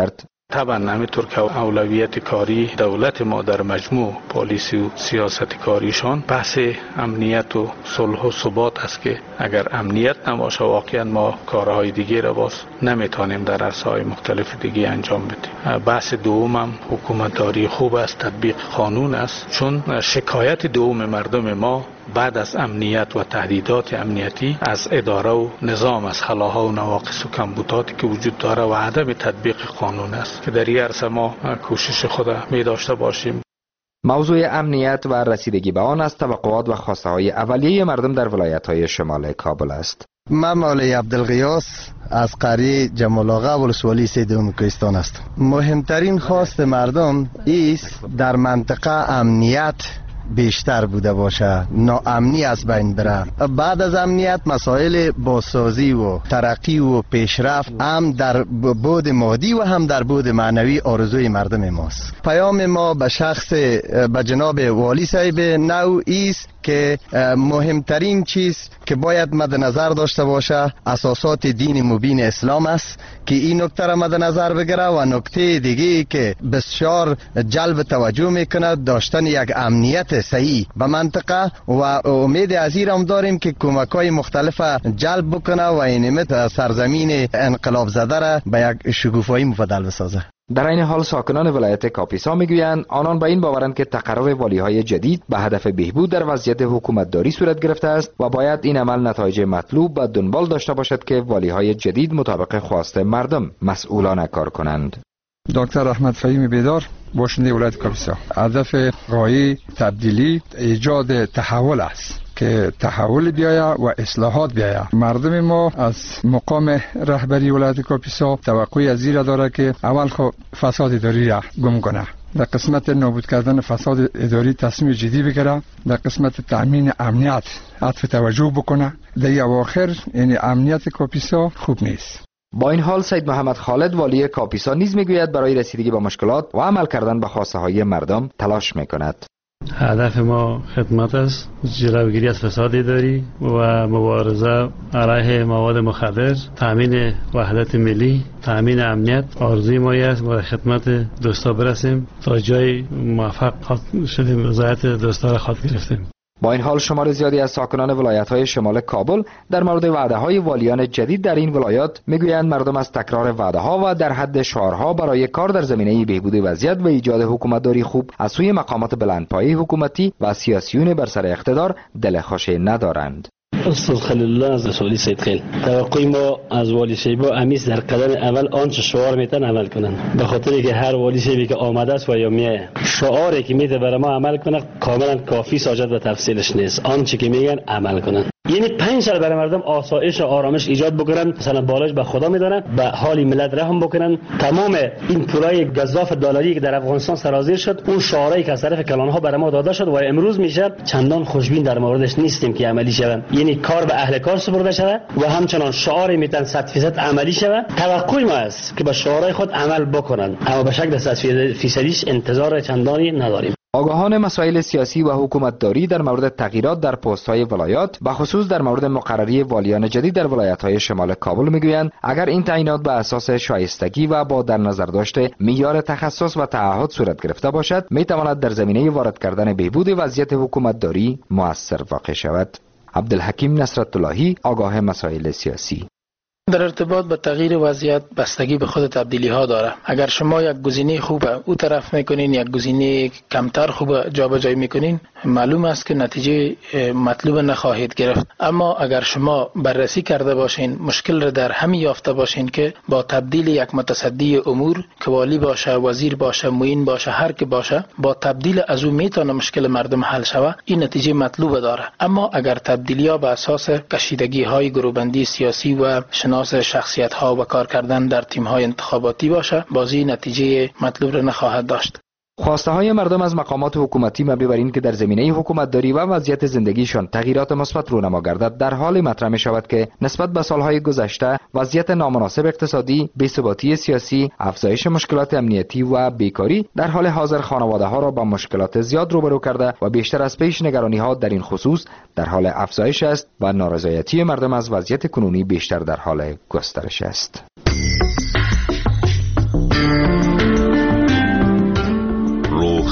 طبعا همینطور که اولویت کاری دولت ما در مجموع پالیسی و سیاست کاریشان بحث امنیت و صلح و ثبات است که اگر امنیت نباشه واقعا ما کارهای دیگه را باز نمیتونیم در عرصه‌های مختلف دیگه انجام بدیم. بحث دوم هم حکومتداری خوب است، تطبیق قانون است، چون شکایت دوم مردم ما بعد از امنیت و تهدیدات امنیتی از اداره و نظام، از خلاها و نواقص و کمبوداتی که وجود داره و عدم تطبیق قانون است که در این عرصه ما کوشش خود می داشته باشیم. موضوع امنیت و رسیدگی به آن از توقعات و خواسته های اولیه مردم در ولایت های شمال کابل است. من مولوی عبدالغیاث از قریه جمال آقا ولسوالی سیدون کوهستان است. مهمترین خواست مردم است در منطقه امنیت بیشتر بوده باشه، ناامنی از بین بره. بعد از امنیت مسائل بازسازی و ترقی و پیشرفت هم در بود مادی و هم در بود معنوی آرزوی مردم ماست. پیام ما به شخص به جناب والی صاحب نو است که مهمترین چیز که باید مد نظر داشته باشه اساسات دین مبین اسلام است که این نکته را مد نظر بگیره و نکته دیگه که بسیار جلب توجه میکنه داشتن یک امنیت صحیح به منطقه و امید از این هم داریم که کمک‌های مختلف جلب بکنه و این سرزمین انقلاب زده را به یک شکوفایی مبدل بسازه. در این حال ساکنان ولایت کاپیسا میگویند آنان به این باورند که تقرر والیهای جدید به هدف بهبود در وضعیت حکومتداری صورت گرفته است و باید این عمل نتایج مطلوب و دنبال داشته باشد که والیهای جدید مطابق خواست مردم مسئولانه کار کنند. دکتر احمد فهیم بیدار، باشنده ولایت کاپیسا. هدف غایی تبدیلی ایجاد تحول است که تحول بیاید و اصلاحات بیاید. مردم ما از مقام رهبری ولایت کاپیسا توقعی از این داره که اول خو فساد اداری را گم کنه، در قسمت نابود کردن فساد اداری تصمیم جدی بگیره، در قسمت تامین امنیت عطف توجه بکنه. در اواخر این امنیت کاپیسا خوب نیست. با این حال سید محمد خالد والی کاپیسا نیز میگوید برای رسیدگی به مشکلات و عمل کردن به خواسته های مردم تلاش میکند. هدف ما خدمت است، جلوگیری از فساد اداری و مبارزه علیه مواد مخدر، تامین وحدت ملی، تامین امنیت. آرزوی ما است ما خدمت دوستا برسیم تا جای موفق شدیم، رضایت دوستا را خاطر گرفتیم. با این حال شمار زیادی از ساکنان ولایت‌های شمال کابل در مورد وعده‌های والیان جدید در این ولایات میگویند مردم از تکرار وعده‌ها و در حد شعارها برای کار در زمینه بهبود وضعیت و ایجاد حکومتداری خوب از سوی مقامات بلندپایه حکومتی و سیاسیون بر سر اقتدار دل خوش ندارند. استاد خلیل الله از والی سید خیل، توقع ما از والی شیبا امیس در قدم اول آنچه شعار میتن عمل کنن، به خاطری که هر والی شیبی که آمده است و یا میه شعاری که میده برای ما عمل کنه کاملا کافی ساجت و تفصیلش نیست. آنچه که میگن عمل کنن، یعنی پنج سال برای مردم آسایش و آرامش ایجاد بکنن، مثلا بالاش به خدا میدارن، به حال ملت رحم بکنن. تمام این پولای گزاف دلاری که در افغانستان سرازیر شد، اون شعارهایی که از طرف کلانها برای ما داده شد و امروز میشه چندان خوشبین در موردش نیستیم که عملی شود. یعنی کار به اهل کار سپرده شود و همچنان شعار میتن صد درصد عملی شود. توقع ما است که با شعارهای خود عمل بکنن، اما به شکل صد درصدیش انتظار چندانی نداریم. آگاهان مسائل سیاسی و حکومتداری در مورد تغییرات در پست‌های ولایات و خصوص در مورد مقرری والیان جدید در ولایت‌های شمال کابل میگویند اگر این تعیینات به اساس شایستگی و با در نظر داشته معیار تخصص و تعهد صورت گرفته باشد میتواند در زمینه وارد کردن بهبود وضعیت حکومتداری مؤثر واقع شود. عبدالحکیم نصرت اللهی، آگاه مسائل سیاسی. در ارتباط با تغییر وضعیت بستگی به خود تبدیلی ها داره. اگر شما یک گزینه خوبه او طرف میکنین، یک گزینه کمتر خوبه جابجایی میکنین، معلوم است که نتیجه مطلوب نخواهید گرفت. اما اگر شما بررسی کرده باشین، مشکل را در همین یافته باشین که با تبدیل یک متصدی امور که والی باشه، وزیر باشه، معین باشه، هر که باشه، با تبدیل از او میتونه مشکل مردم حل شود، این نتیجه مطلوب داره. اما اگر تبدیلی ها به اساس کشیدگی های گروهبندی سیاسی و شناس شخصیت ها و کار کردن در تیم های انتخاباتی باشه، بازی نتیجه مطلوب را نخواهد داشت. خواسته های مردم از مقامات حکومتی مبنی بر این که در زمینه حکومتداری و وضعیت زندگیشان تغییرات مثبت رونما گردد در حال مطرح می شود که نسبت به سالهای گذشته وضعیت نامناسب اقتصادی، بی‌ثباتی سیاسی، افزایش مشکلات امنیتی و بیکاری در حال حاضر خانواده ها را با مشکلات زیاد روبرو کرده و بیشتر از پیش نگرانی ها در این خصوص در حال افزایش است و نارضایتی مردم از وضعیت کنونی بیشتر در حال گسترش است.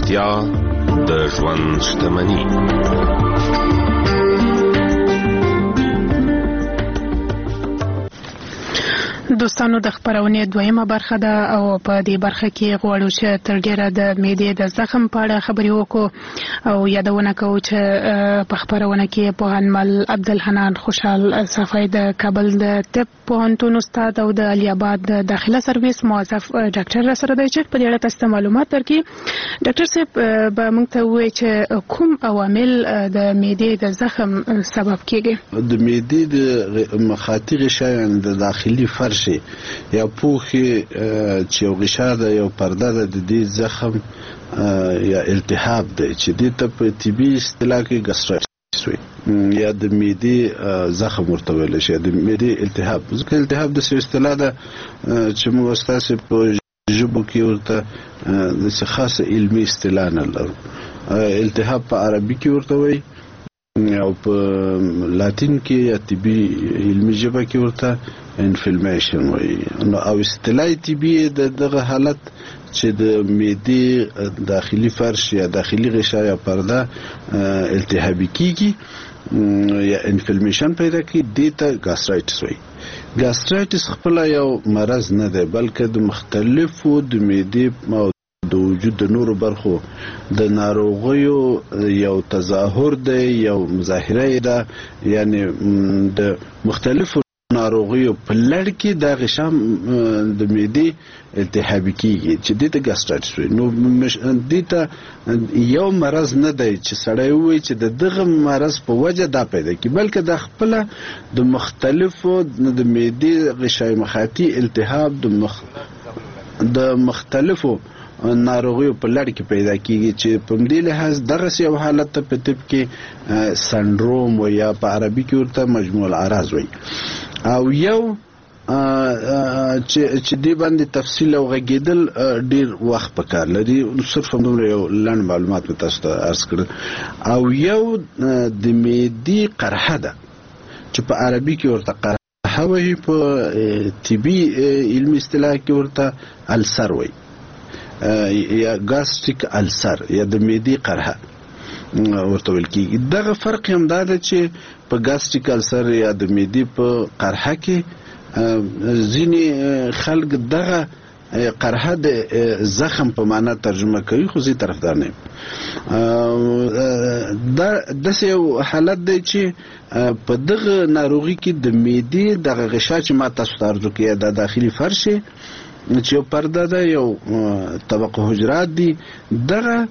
روغتیا د ژوند شتمني. دوستانو د خبرونې دویمه برخه ده او په دې برخه کې غواړو چې تر ډیره د معدې د زخم په اړه خبرې وکړو او یادونه کوو چې په خبرونه کې پوهنمل عبدالحنان خوشحال صافی د کابل د طب پوهنتون استاد او د علي آباد د داخله سرویس موظف ډاکټر را سره دی چې په دې اړه تاسو ته معلومات درکړي. ډاکټر صاحب به موږ ته ووایي چې کوم عوامل د معدې د زخم سبب کیږي؟ د معدې د مخاطي غشا یعنې د داخلي فرش یا پوخي چې یو غشا ده یو پرده ده د دې زخم یا التهاب ده چې دې ته په طبي اصطلاح کې ګاسترایټس وي یا د معدې زخم ورته ویل شي د معدې التهاب. ځکه التهاب د څه اصطلاح ده چې موږ ستاسو په ژبه کې ورته د خاصه علمي اصطلاح نه لرو. التهاب په عربي کې ورته وایي او په لاتین کې یا طبي علمي ژبه کې ورته انفلمیشن وایي. نو او اصطلاح طبي د دغه حالت چې د معدې داخلي فرش یا داخلي غشا یا پرده التهابي کیږي یا انفلمیشن پیدا کوي دې ته ګاسترایټس وایي. ګاسترایټس خپل یو مرض نه دی بلکې د مختلفو د معدې او د وجود د نورو برخو د ناروغیو یو تظاهر دی یو مظاهره ده یعنی د مختلفو ناروغیو په لړ کې د غشام د معدې التهابي کیږي چې دې ته ګاسترایټس وایي. نو دې ته یو مرض نه دی چې سړی وایي چې د دغه مرض په وجه دا پیدا کی بلکې د خپل د مختلفو د معدې غشای مخاطي التهاب د مخ د مختلفو ناروغیو په لړ کې پیدا کیږي چې په دې لحاظ دغه یو حالت په طب کې سندروم و یا په عربي کې ورته مجموع الاعراض وایي. او یو چې دې باندې تفصیل او غږیدل ډیر وخت پکار لري صرف دومره یو لاندې معلومات مې تاسو ته عرض کړل. او یو د معدې قرحه ده چې په عربي کې ورته قرحه وایي په طبي علمي اصطلاح کې ورته السر وایي یا ګاستریک السر یا د معدې قرحه ورته ویل کیږي. دغه فرق هم دا ده چې په ګاستریک السر یا د معدې په قرحه کې ځینې خلک دغه قرحه د زخم په معنا ترجمه کوي خو زه طرفدار نه یم. دا داسې یو حالت دی چې په دغه ناروغي کې د معدې دغه غشا چې ما تاسو ته عرض کړې د داخلي فرش چې یو پرده ده یو طبقه حجرات دي دغه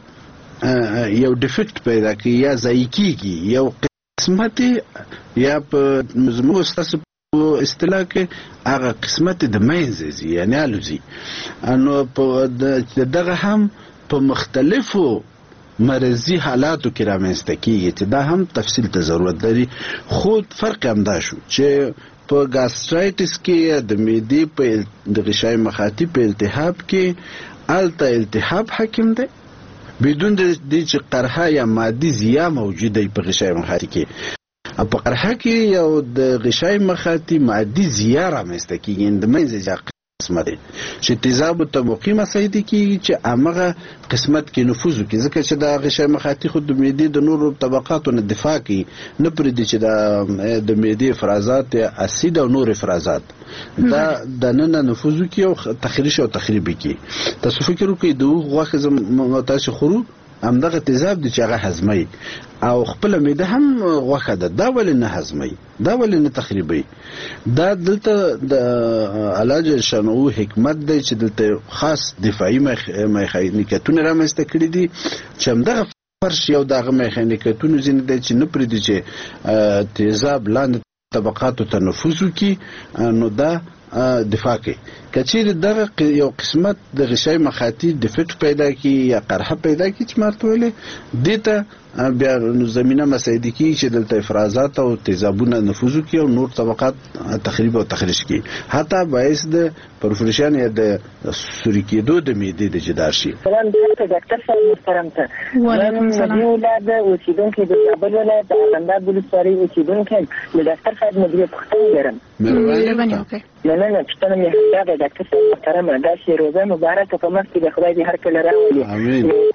یو ډیفیکټ پیدا کوي یا ضایع کیږي یو قسمت یا په زموږ ستاسو په اصطلاح کې هغه قسمت د منځ ځي یعنی الوزي. نو په دغه هم په مختلفو مرضی حالاتو کې رامنځته کیږي چې دا هم تفصیل ته ضرورت لري. خو فرق هم دا شو چې په ګاسترایټس کې د معدې په د غشای مخاطي په التهاب کې الته التهاب حاکم دی بدون د دې چې قرحه یا مادي زیاه موجوده په غشای مخاطي کې. په قرحه کې یو د غشای مخاطي مادي زیاه رامنځته کیږي د منځ قسمت چې تیزاب ته مقیمه سیدي کیږي چې هغه قسمت کې نفوذ کوي ځکه چې د غشای مخاطي خود د معدې د نورو طبقاتو نه دفاع کوي نه پرېږدي چې د د معدې افرازات یا اسید او نور افرازات دا د نن نفوذ کوي او تخریش او تخریب کوي. تاسو فکر وکړئ د غوښه زم تاسو خورو هم دغه تیزاب د چې هغه هضمي او خپل معده هم غوښه ده دا ولې نه هضمي دا ولې نه تخریبي. دا دلته د علاج شنو حکمت دی چې دلته خاص دفاعي میخانیکتونه رامنځته کړي دي چې همدغه فرش یو دغه میخانیکتونه ځینې دی چې نه پرېږدي چې تیزاب لاندې طبقاتو ته نفوذ وکړي نو دا دفاع کوي. که چیرې دغه یو قسمت د غشای مخاطي ډیفیکټ پیدا کی یا قرحه پیدا کی چې مارته ویلې دې ته بیا زمينه مساعده کی چې دلته افرازات او تیزابونه نفوذ کوي او نور طبقات تخریب او تخریش کوي حتی باعث د پرفوریشن یا د سوري کېدو د معدې د جدار شي. سلام ډاکټر ډاکټر صاحب محترم ته وعلیکم السلام. ولادت اوسیدونکو د کابل ولایت د انداد ولسوالۍ اوسیدونکو له ډاکټر صاحب مدیریت پوښتنه لرم. مهرباني وکړئ. نه نه نه پوښتنه مې دا ډاکټر صاحب محترم دا چې روزه مبارکه په مخ کې د خدای دې هر کله راولي. په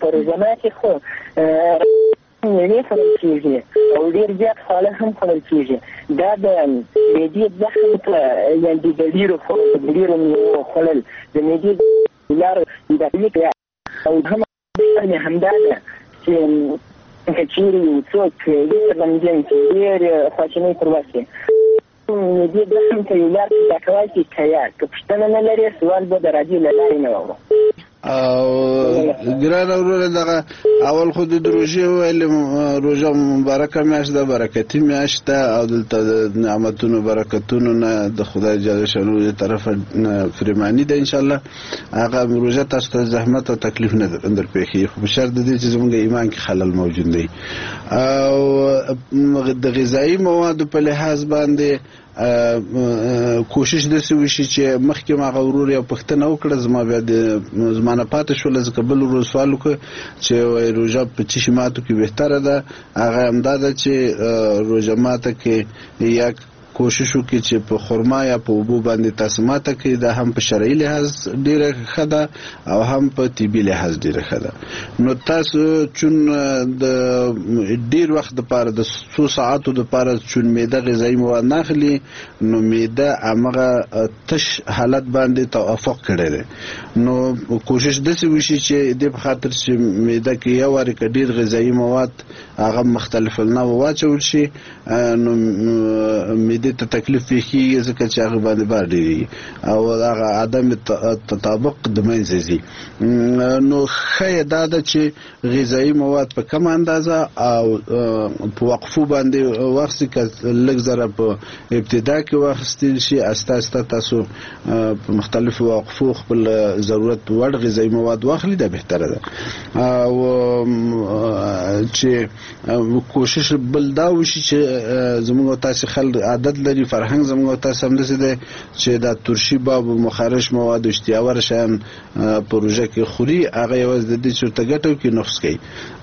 په روزنه کې خو میوې خوړل کېږي او ډېر زیات خواړه هم خوړل کېږي. دا د معدې زخم ته یعنې د ډېرو خوړل د ډېرو میوو خوړل د معدې لارې د تکلیف او هم مې همدا ده چې که چېرې یو څوک ډېر غمجن شي ډېر خواشینۍ پر وکړي معدې زخم ته یو لار پیدا کولی شي که یا که پوښتنه نه لري سوال به د راډیو له لارې نه واورو. او ګران وروره دغه اول خو د روژې ویل روژه مبارکه میاشت ده برکتي میاشت ده او دلته د نعمتونو برکتونو نه د خدای جل شانو له طرفه فرمانی ده انشاءالله. هغه روژه تاسو ته زحمت او تکلیف نه در پیښي خو په شرط دی چې زموږ ایمان کې خلل موجود دی. او د غذایی موادو په لحاظ باندې کوشش داسې وشي چې مخکې ما هغه ورور یو پوښتنه وکړه زما بیا د زما نه پاتې شوله ځکه بل ورور سوال وکړ چې وایي روژه په څه شي ماتو کې بهتره ده. هغه همدا ده چې روژه ماته کې یا کوشش وکړي چې په خرما یا په اوبو باندې تاسو ماته کړئ. دا هم په شرعي لحاظ ډېره ښه ده او هم په طبي لحاظ ډېره ښه ده. نو تاسو چون د ډېر وخت دپاره د څو ساعتو دپاره چون معده غذایي مواد نه اخلي نو معده همغه تش حالت باندې توافق کړی دی. نو کوشش داسې وشي چې دې په خاطر چې معده کې یو وارې که ډېر غذایي مواد هغه مختلف النوع واچول شي نو معده ته تکلیف پیښیږي ځکه چې هغه باندې بار ډېرېږي او هغه عدم تطابق د منځه ځي. نو ښه یې دا ده چې غذایي مواد په کم اندازه او په وقفو باندې واخلي. که لږ ذره په ابتدا کې واخیستل شي استه استه تاسو په مختلفو وقفو خپل ضرورت وړ غذایي مواد واخلي دا بهتره ده. او چې کوشش بل دا وشي چې زموږ تاسو خلک عادت لري فرهنګ زموږ تاسو هم داسې دی چې دا ترشي باب و مخارج مواد او اشتیاور شیان په روژه کې خوري هغه یوازې د دې چې ورته ګټه وکړي نقص کوي.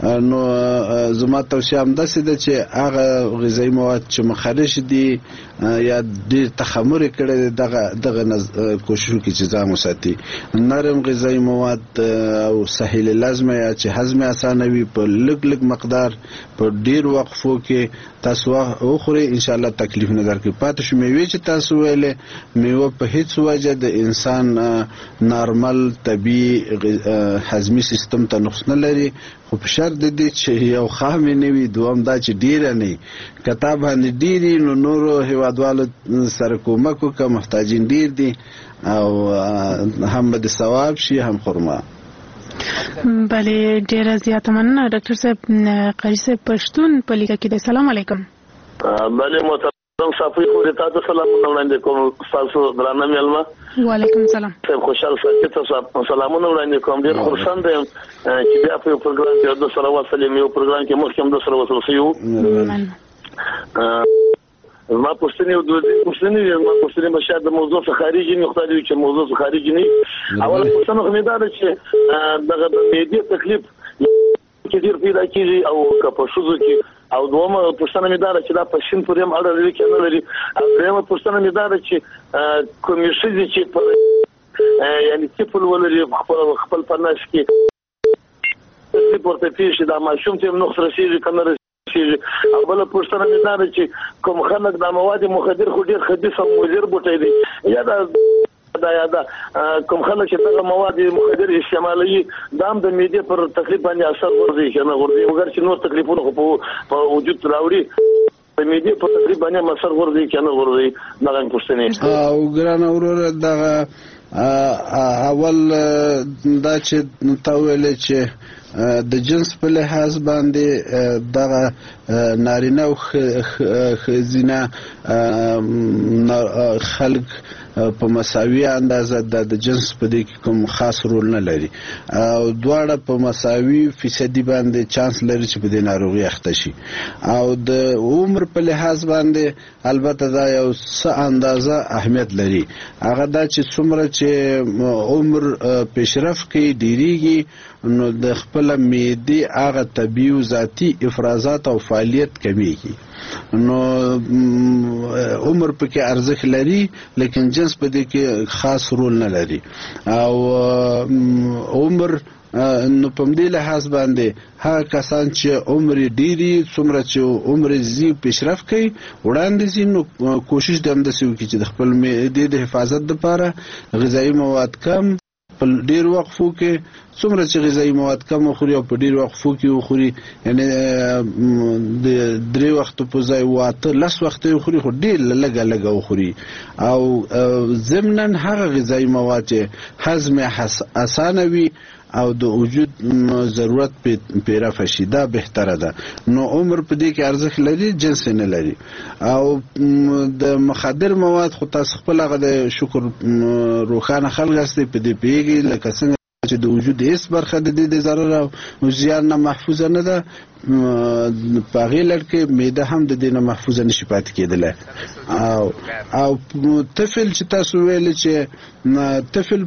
نو زما توصیه همداسې ده چې هغه غذایي مواد چې مخارج دي یا ډېر تخمر یې کړی دی دغه دغه کوشش وکړي چې ځان وساتي. نرم غذایي مواد او سهل الهضمه یا چې هضم یې اسانه وي په لږ لږ مقدار په ډېر وقفو کې تاسو وخورئ انشاءالله تکلیف نه درکوي. پاتې شو میوې چې تاسو ویلې میوه په هیڅ وجه د انسان نارمل طبیعي هضمي سیستم ته نقص نه لري خو په شرط د دې چې یو خامې نه وي دوم دا چې ډېره نه وي. که تا باندې ډېرې نو نورو هېوادوالو سره کومک وکړه محتاجین ډېر دي او هم به د ثواب شي هم خرما. بله ډیره زیاته مننه ډاکټر صاحب. قاری صاحب پښتون په لیکه کې دی. سلام علیکم. بله محترم صافي خو دې تاسو سلامونه وړاندې کوم تاسو درانه مېلمه. وعلیکم سلام. خوشحال ساتي تاسو سلامونه وړاندې کوم. ډېر خوشاله یم چې بیا په پروګرام کې د سره وصلې مې پروګرام کې مخکې هم د سره وصل شو. ما پوښتنه د دې پوښتنه ما پوښتنه مشه د موضوع څخه خارجي نه ختاري چې موضوع څخه خارجي نه. اول پوښتنه خو مې دا ده چې دغه د دې تکلیف چې ډیر پیدا کیږي او که په شوزو کې او دومره پوښتنه مې دا ده چې دا په شین پورې هم اړه لري کې نه لري. او دغه پوښتنه مې دا ده چې کومې شي چې په یعنی چې په ولري خپل خپل پناش کې چې پورته پیښه دا ماشوم ته نو سره شي کنه او بل پوښتنه مې دا ده چې کوم خلک د مواد مخدر خو ډیر خبيث او مضر بوټي دي یا دا دا یا دا کوم خلک چې دغه مواد مخدر استعمالوي دا هم د معدې پر تکلیف باندې اثر ورځي چې نه ورځي وګر چې نور تکلیفونه په وجود راوړي د معدې په تکلیف باندې اثر ورځي چې نه ورځي دا پوښتنه. او ګران اورور دغه اول دا چې تا ویلې چې د جنس په لحاظ باندې دغه نارینه او ښځینه خلک په مساوي اندازه د جنس په دې کې کوم خاص رول نه لري او دواړه په مساوي فیصدي باندې چانس لري چې په دې ناروغي اخته شي. او د عمر په لحاظ باندې البته دا یو څه اندازه اهمیت لري. هغه دا چې څومره چې عمر پیشرفت کوي ډیریږي نو د خپل معدې هغه طبیعي او ذاتي افرازات او فعالیت کمیږي. نو عمر پکې ارزښت لري لیکن جنس په دې کې خاص رول نه لري. او عمر نو په دې لحاظ باندې هغه کسان چې عمر ډیری څومره چې عمر زی پیشرفت کوي وړاندې زی نو کوشش د همداسې وکړي چې د خپل معدې د حفاظت لپاره غذایی مواد کم په ډیر وقفو کې څومره چې غذایی مواد کم وخوري او په ډیر وقفو کې وخوري یعنی د درې وختو په ځای واته لس وخت وخوري خو ډیر لږه لږه وخوري او ضمناً هغه غذایی مواد چې هضم اسانه وي او د وجود ضرورت په رفع شي دا بهتره ده. نو عمر په دې کې ارزښت لري جنس نه لري او د مخدر مواد خو تاسو خپل هغه د شکر روخانه خلک استي په دې پیږي لکه څنګه چې د وجود هیڅ برخه د دې د ضرر او زیان نه محفوظه نه ده په هغې لړ کې معده هم د دې نه محفوظه نشي پاتې کېدلی او او طفل چې تاسو ویلې چې طفل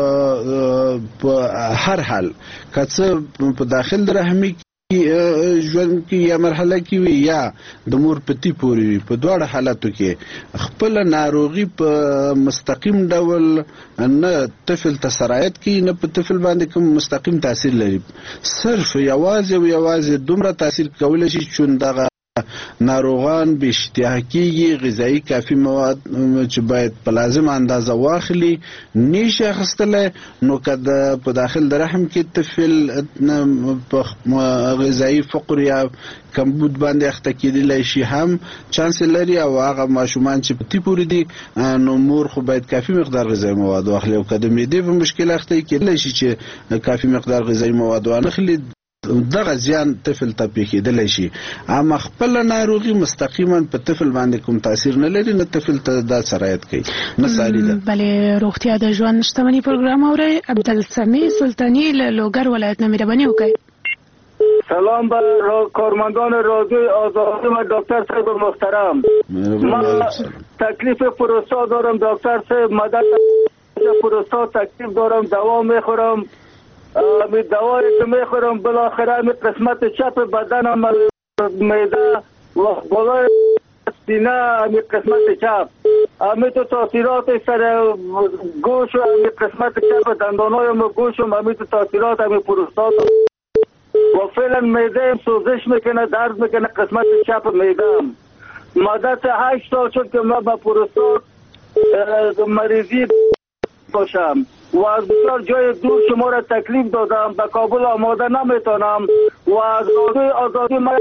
په هر حال که څه په داخل د رحمي ژوند کې یا مرحله کې وي یا د مور پتی پورې وي په دواړه حالاتو کې خپل ناروغي په مستقیم ډول نه طفل ته سرایت کوي نه په طفل باندې کوم مستقیم تاثیر لري صرف یوازې او یوازې دومره تاثیر کولی شي چې دغه ناروغان به اشتها کیږي غذایی کافی مواد چې باید په لازم اندازه واخلي نشي اخیستلی نو که په داخل د رحم کې طفل په غذایی فقر یا کمبود باندې اخته کېدلی شي هم چانس لري او هغه ماشومان چې په تی پورې دي نو مور خو باید کافی مقدار غذایی مواد واخلي او که د معدې په مشکل اخته کېدلی شي چې کافی مقدار غذایی مواد وانخلي دغه زیان طفل ته پیښېدلی شي اما خپل ناروغي مستقیما په طفل باندې کوم تاثیر نه لري نه طفل ته دا سرایت کوي نه ساري ده. بله روغتیا د ژوند شتمني پروګرام اوري عبدالسمیع سلطانی له لوګر ولایت نه مهرباني وکړئ. سلام بر کارمندان رادیوی آزادی و دکتر صاحب محترم. من تکلیف پروستات دارم دکتر صاحب مدد پروستات تکلیف دارم دوا میخورم می دوایی که میخورم بالاخره می قسمت چپ بدنم معده و بالای سینه می قسمت چپ می تو تاثیرات سر گوش و می قسمت چپ دندانای می گوش و می تو تاثیرات می پروستات و فعلا معده سوزش میکنه درد میکنه قسمت چپ معده مدت هشت سال شد که من با پروستات مریضی باشم و از بسیار جای دور شما را تکلیف دادم به کابل آماده نمیتونم و از رادیوی آزادی من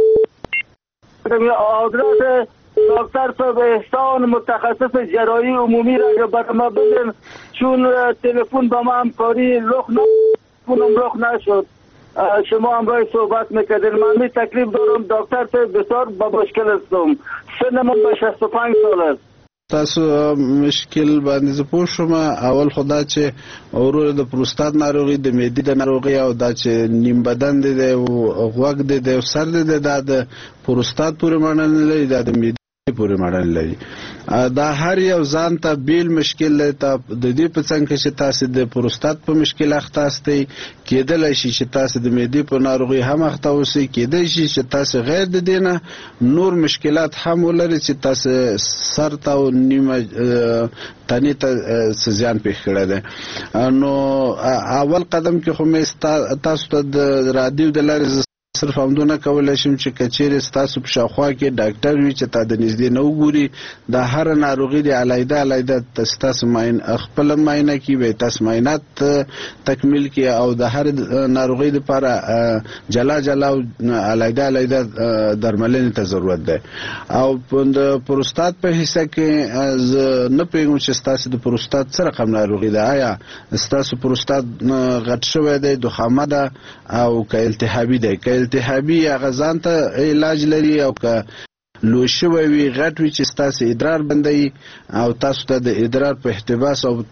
آدرس دکتر صاحب احسان متخصص جراحی عمومی را برای ما بدین چون تلفن با ما همکاری رخ نشد رخ نشد شما همراه صحبت میکردین من می تکلیف دارم دکتر صاحب بسیار با مشکل هستم سنم به شصت و پنج سال است. تاسو مشکل باندې زه پوه شوم اول خدا چې ورور د پروستات ناروغي د معدې د ناروغي او دا چې نیم بدن دی او غوږ دی او سر دی دا د پروستات پورې مړنه لري دا د معدې پورې مړنه لري دا هر یو ځان ته بیل مشکل لري ته د دې په څنګه چې تاسو د پروستات په مشکل اخته استئ کېدلی شي چې تاسو د معدې په ناروغي هم اخته اوسئ کېدای شي چې تاسو غیر د دې نه نور مشکلات هم ولرئ چې تاسو سر ته او نیمه تنې ته څه زیان پېښ کړی دی نو اول قدم کې خو مې تاسو ته د رادیو د لارې صرف همدونه کولی شم چې کچېرې ستاسو په شاوخوا کې ډاکټر وي چې تا د نږدې نه وګوري د هره ناروغي د علیحده علیحده ستاسو خپله معاینه کړي به تاسو معاینات تکمیل کړي او د هرې ناروغۍ دپاره جلا جلا او علیحده علیحده درملنې ته ضرورت دی او د پروستات په حصه کې زه نه پوهېږم چې ستاسو د پروستات څه رقم ناروغي ده آیا ستاسو پروستات غټ شوی دی دخامه ده او که التهابي دی که التهابي هغه ځان ته علاج لري او که لوی شوی وي غټ وي چې ستاسو ادرار بندوي او تاسو ته د ادرار په احتباس او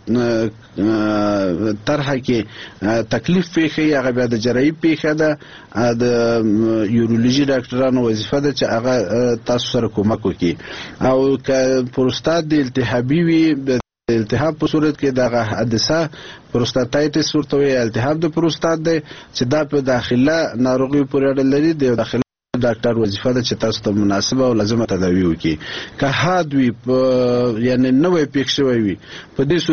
طرحه کې تکلیف پیښوي هغه بیا د جراحي پیښه ده د یورولوژي ډاکټرانو وظیفه ده چې هغه تاسو سره کومک وکړي او که پروستات د التهابي وي التهاب په صورت کې دغه حادثه پروستاتایتس ورته وایي التهاب د پروستات دی چې دا په داخله ناروغي پورې اړه لري د داخله ډاکټر وظیفه ده چې تاسو ته مناسبه او لازمه تداوی وکړي که حاد وي یعنی نوی پیښ شوی وي په دې صورت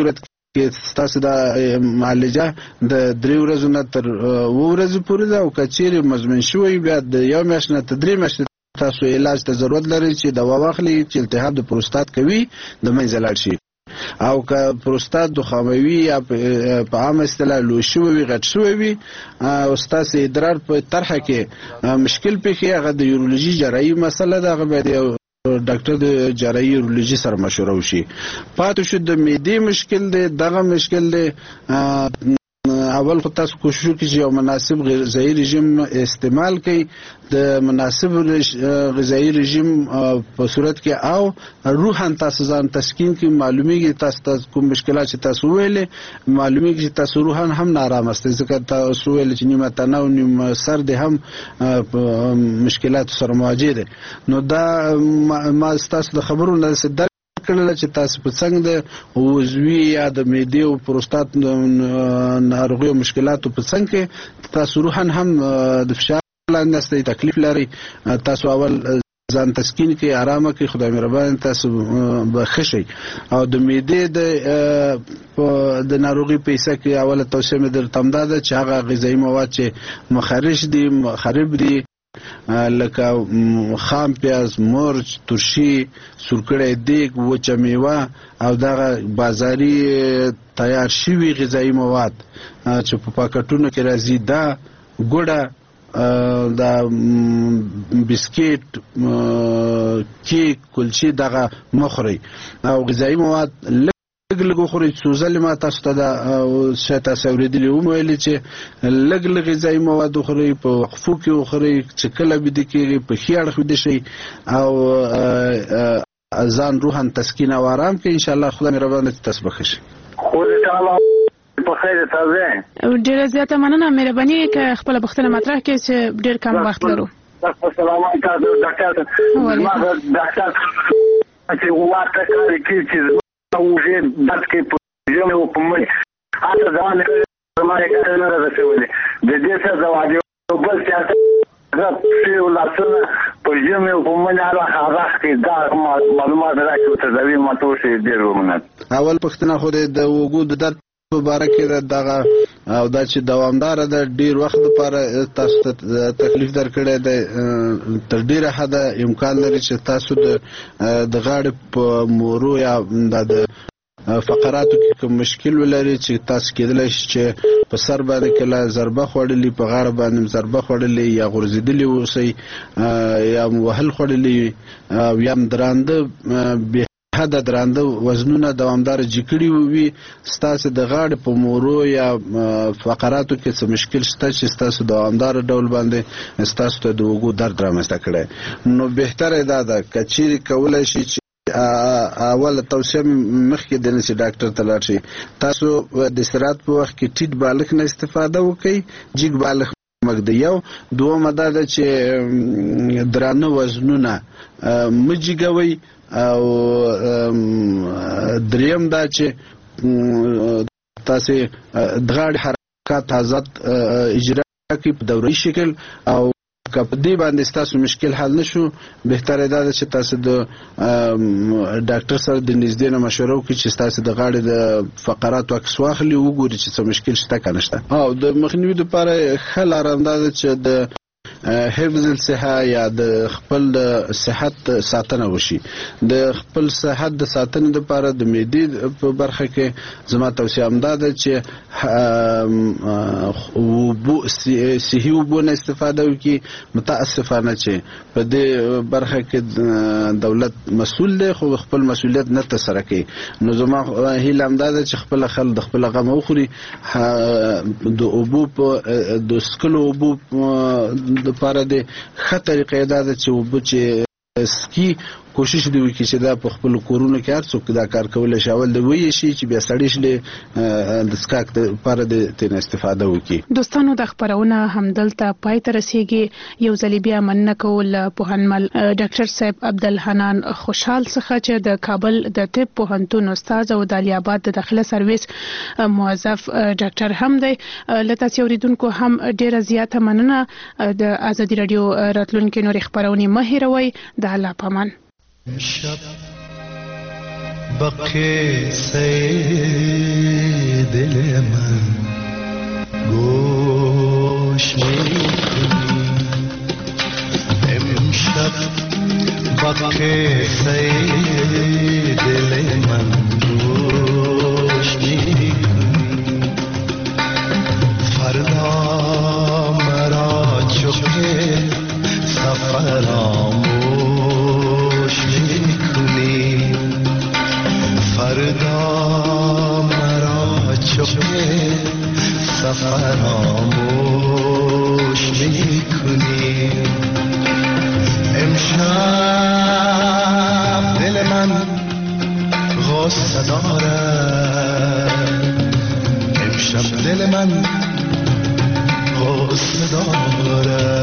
کې ستاسو د معالجه د درې ورځو نه تر اوه ورځې پورې ده او که چیرې مزمن شوی بیا د یو میاشت نه تر درې میاشتې تاسو علاج ته ضرورت لرئ چې دوا واخلئ چې التهاب د پروستات کوي د منځه لاړ شي. او که پروستات دخاموي یا په عامه اصطلاح لوی شوی وي غټ شوی وي او ستاسو ادرار په طرحه کې مشکل پیښي هغه د یورولوژي جراحي مسله ده، هغه باید ډاکټر د جراحي یورولوژي سره مشوره وشي. پاتې شو د معدې مشکل دی، دغه مشکل دی اول خو تاسو کوشش وکړئ چې یو مناسب غذایي رژیم استعمال کړئ. د مناسب غذایي رژیم په صورت کې او روحاً تاسو ځان تسکین کې معلومیږي تاسو تاسو کوم مشکلات چې تاسو ویلې معلومیږي چې تاسو روحاً هم نارامه استئ، ځکه تاسو ویل چې نیمه تنه او نیمه سر د هم مشکلات سره مواجه دي. نو دا ما تاسو د خبرو نه صدق کړل چې تاسو په څنګه د وزوی یا د معدې او پروستات ناروغیو مشکلاتو په څنګه کې تاسو روحاً هم د فشار لاندې استئ، تکلیف لري، تاسو اول ځان تسکین کې آرامه کې خدای مهربان تاسو به خشي. او د معدې د د ناروغي په حصہ کې اوله توصیه مې درته همدا ده چې هغه غذایي مواد چې مخارج دي مخرب دي لکه خام پیاز، مرچ، ترشي، سورکړی دیګ، وچه میوه او دغه بازاري تیار شوي غذایي مواد چې په پاکټونو کې راځي دا ګوډه دا بسکیټ، کیک، کلچې دغه مخوري او غذایي مواد لږ لږ وخورئ. څو ځلې ما تاسو ته دا شاید تاسو اورېدلي وم ویلي چې لږ لږ غذایي مواد وخورئ، په وقفو کې وخورئ، چې کله ویده کېږئ په ښي اړخ ویده شئ او ځان روحاً تسکین او آرام کړئ. انشاءالله خدای مهربانه چې تاسو به ښه شئ. ډېره زیاته مننه، مهرباني که خپله پوښتنه مطرح کړئ چې ډېر کم وخت لرو. السلام علیکم ډاکټر. ډاکټر چې واټه کوي چې уже датские поземные упомы а тогда мы говорили разрешили где се заводил был театр за все уласна поземные упомы на харахки да معلومات راکړو ته دوی ماتوشي ډیر ومنه. اول پښتنه خو د وګړو د درد مبارک دغه او دا چې دوامدار ده ډیر وخت لپاره تاسو ته تکلیف درکړی دی تر ډیره حده امکان لري چې تاسو د غاړې په مورو یا د فقراتو کې کوم مشکل ولري چې تاسو کېدلی شي چې په سر باندې کله ضربه خوړلې، په غاړه باندې ضربه خوړلې یا غورځېدلې اوسئ یا وهل خوړلې او یا درانده حد درانده وزنونه دوامدار جګړې وي ستاسو د غاړې په مورو یا فقراتو کې څه مشکل شته چې ستاسو دوامدار ډول باندې ستاسو ته د وګو درد رامنځته کړی. نو بهتره دا ده که چیرې کولی شي چې اول توصیه مخکې د نسی ډاکټر ته لاړ شئ. تاسو د استراحت په وخت کې ټیټ بالښت نه استفاده وکړئ، جګ بالښت مږدئ. یو دومه دا ده چې درانه وزنونه مه جګوئ او دریم دا چې تاسو د غاړې حرکات آزاد اجرا کړئ په دوري شکل او که په دې باندې ستاسو مشکل حل نشو بهتره ده چې تاسو د ډاکټر سره د نږدې نه مشوره وکړئ چې تاسو د غاړې د فقراتو عکس واخلي وګوري چې څه مشکل شته که نشته. او د مخنیوي لپاره ښه لاره همدا ده چې د حفظ الصحه یا د خپل صحت ساتنه وشي. د خپل صحت د ساتنې لپاره د معدې په برخه کې زما توصیه همدا ده چې اوبو صحي اوبو نه استفاده وکړي. متاسفانه چې په دې برخه کې دولت مسؤل دی خو خپل مسؤلیت نه ترسره کوي. نو زما هیله همدا ده چې خپل خلک د خپل غم وخوري. د اوبو په د څښلو اوبو لپاره د ښه طریقې دا ده چې اوبه چې سکي کوشش دی وکړي چې دا په خپل کورونو کې هر څوک دا کار کولی شي. اول د ویې شي چې بیا سړی شلې د څښاک لپاره د ترې استفاده وکړي. دوستانو دا خپرونه همدلته پای ته رسیږي. یو ځلې بیا مننه کوو له پوهنمل ډاکټر صاحب عبدالحنان خوشحال څخه چې د کابل د طب پوهنتون استاد او د علي آباد د داخله سرویس موظف ډاکټر هم دی. له تاسو اوریدونکو هم ډیره زیاته مننه. د ازادي رادیو راتلونکي نورې خپرونې مه هیروئ. د الله پامان. شب با قصه دل من گوش میکنی امشب با قصه دل من گوش میکنی فردا مرا چوکه سفراموش میکنی فردا مرا چوکه سفراموش میکنی امشب دل من غصه دارد امشب دل من غصه دارد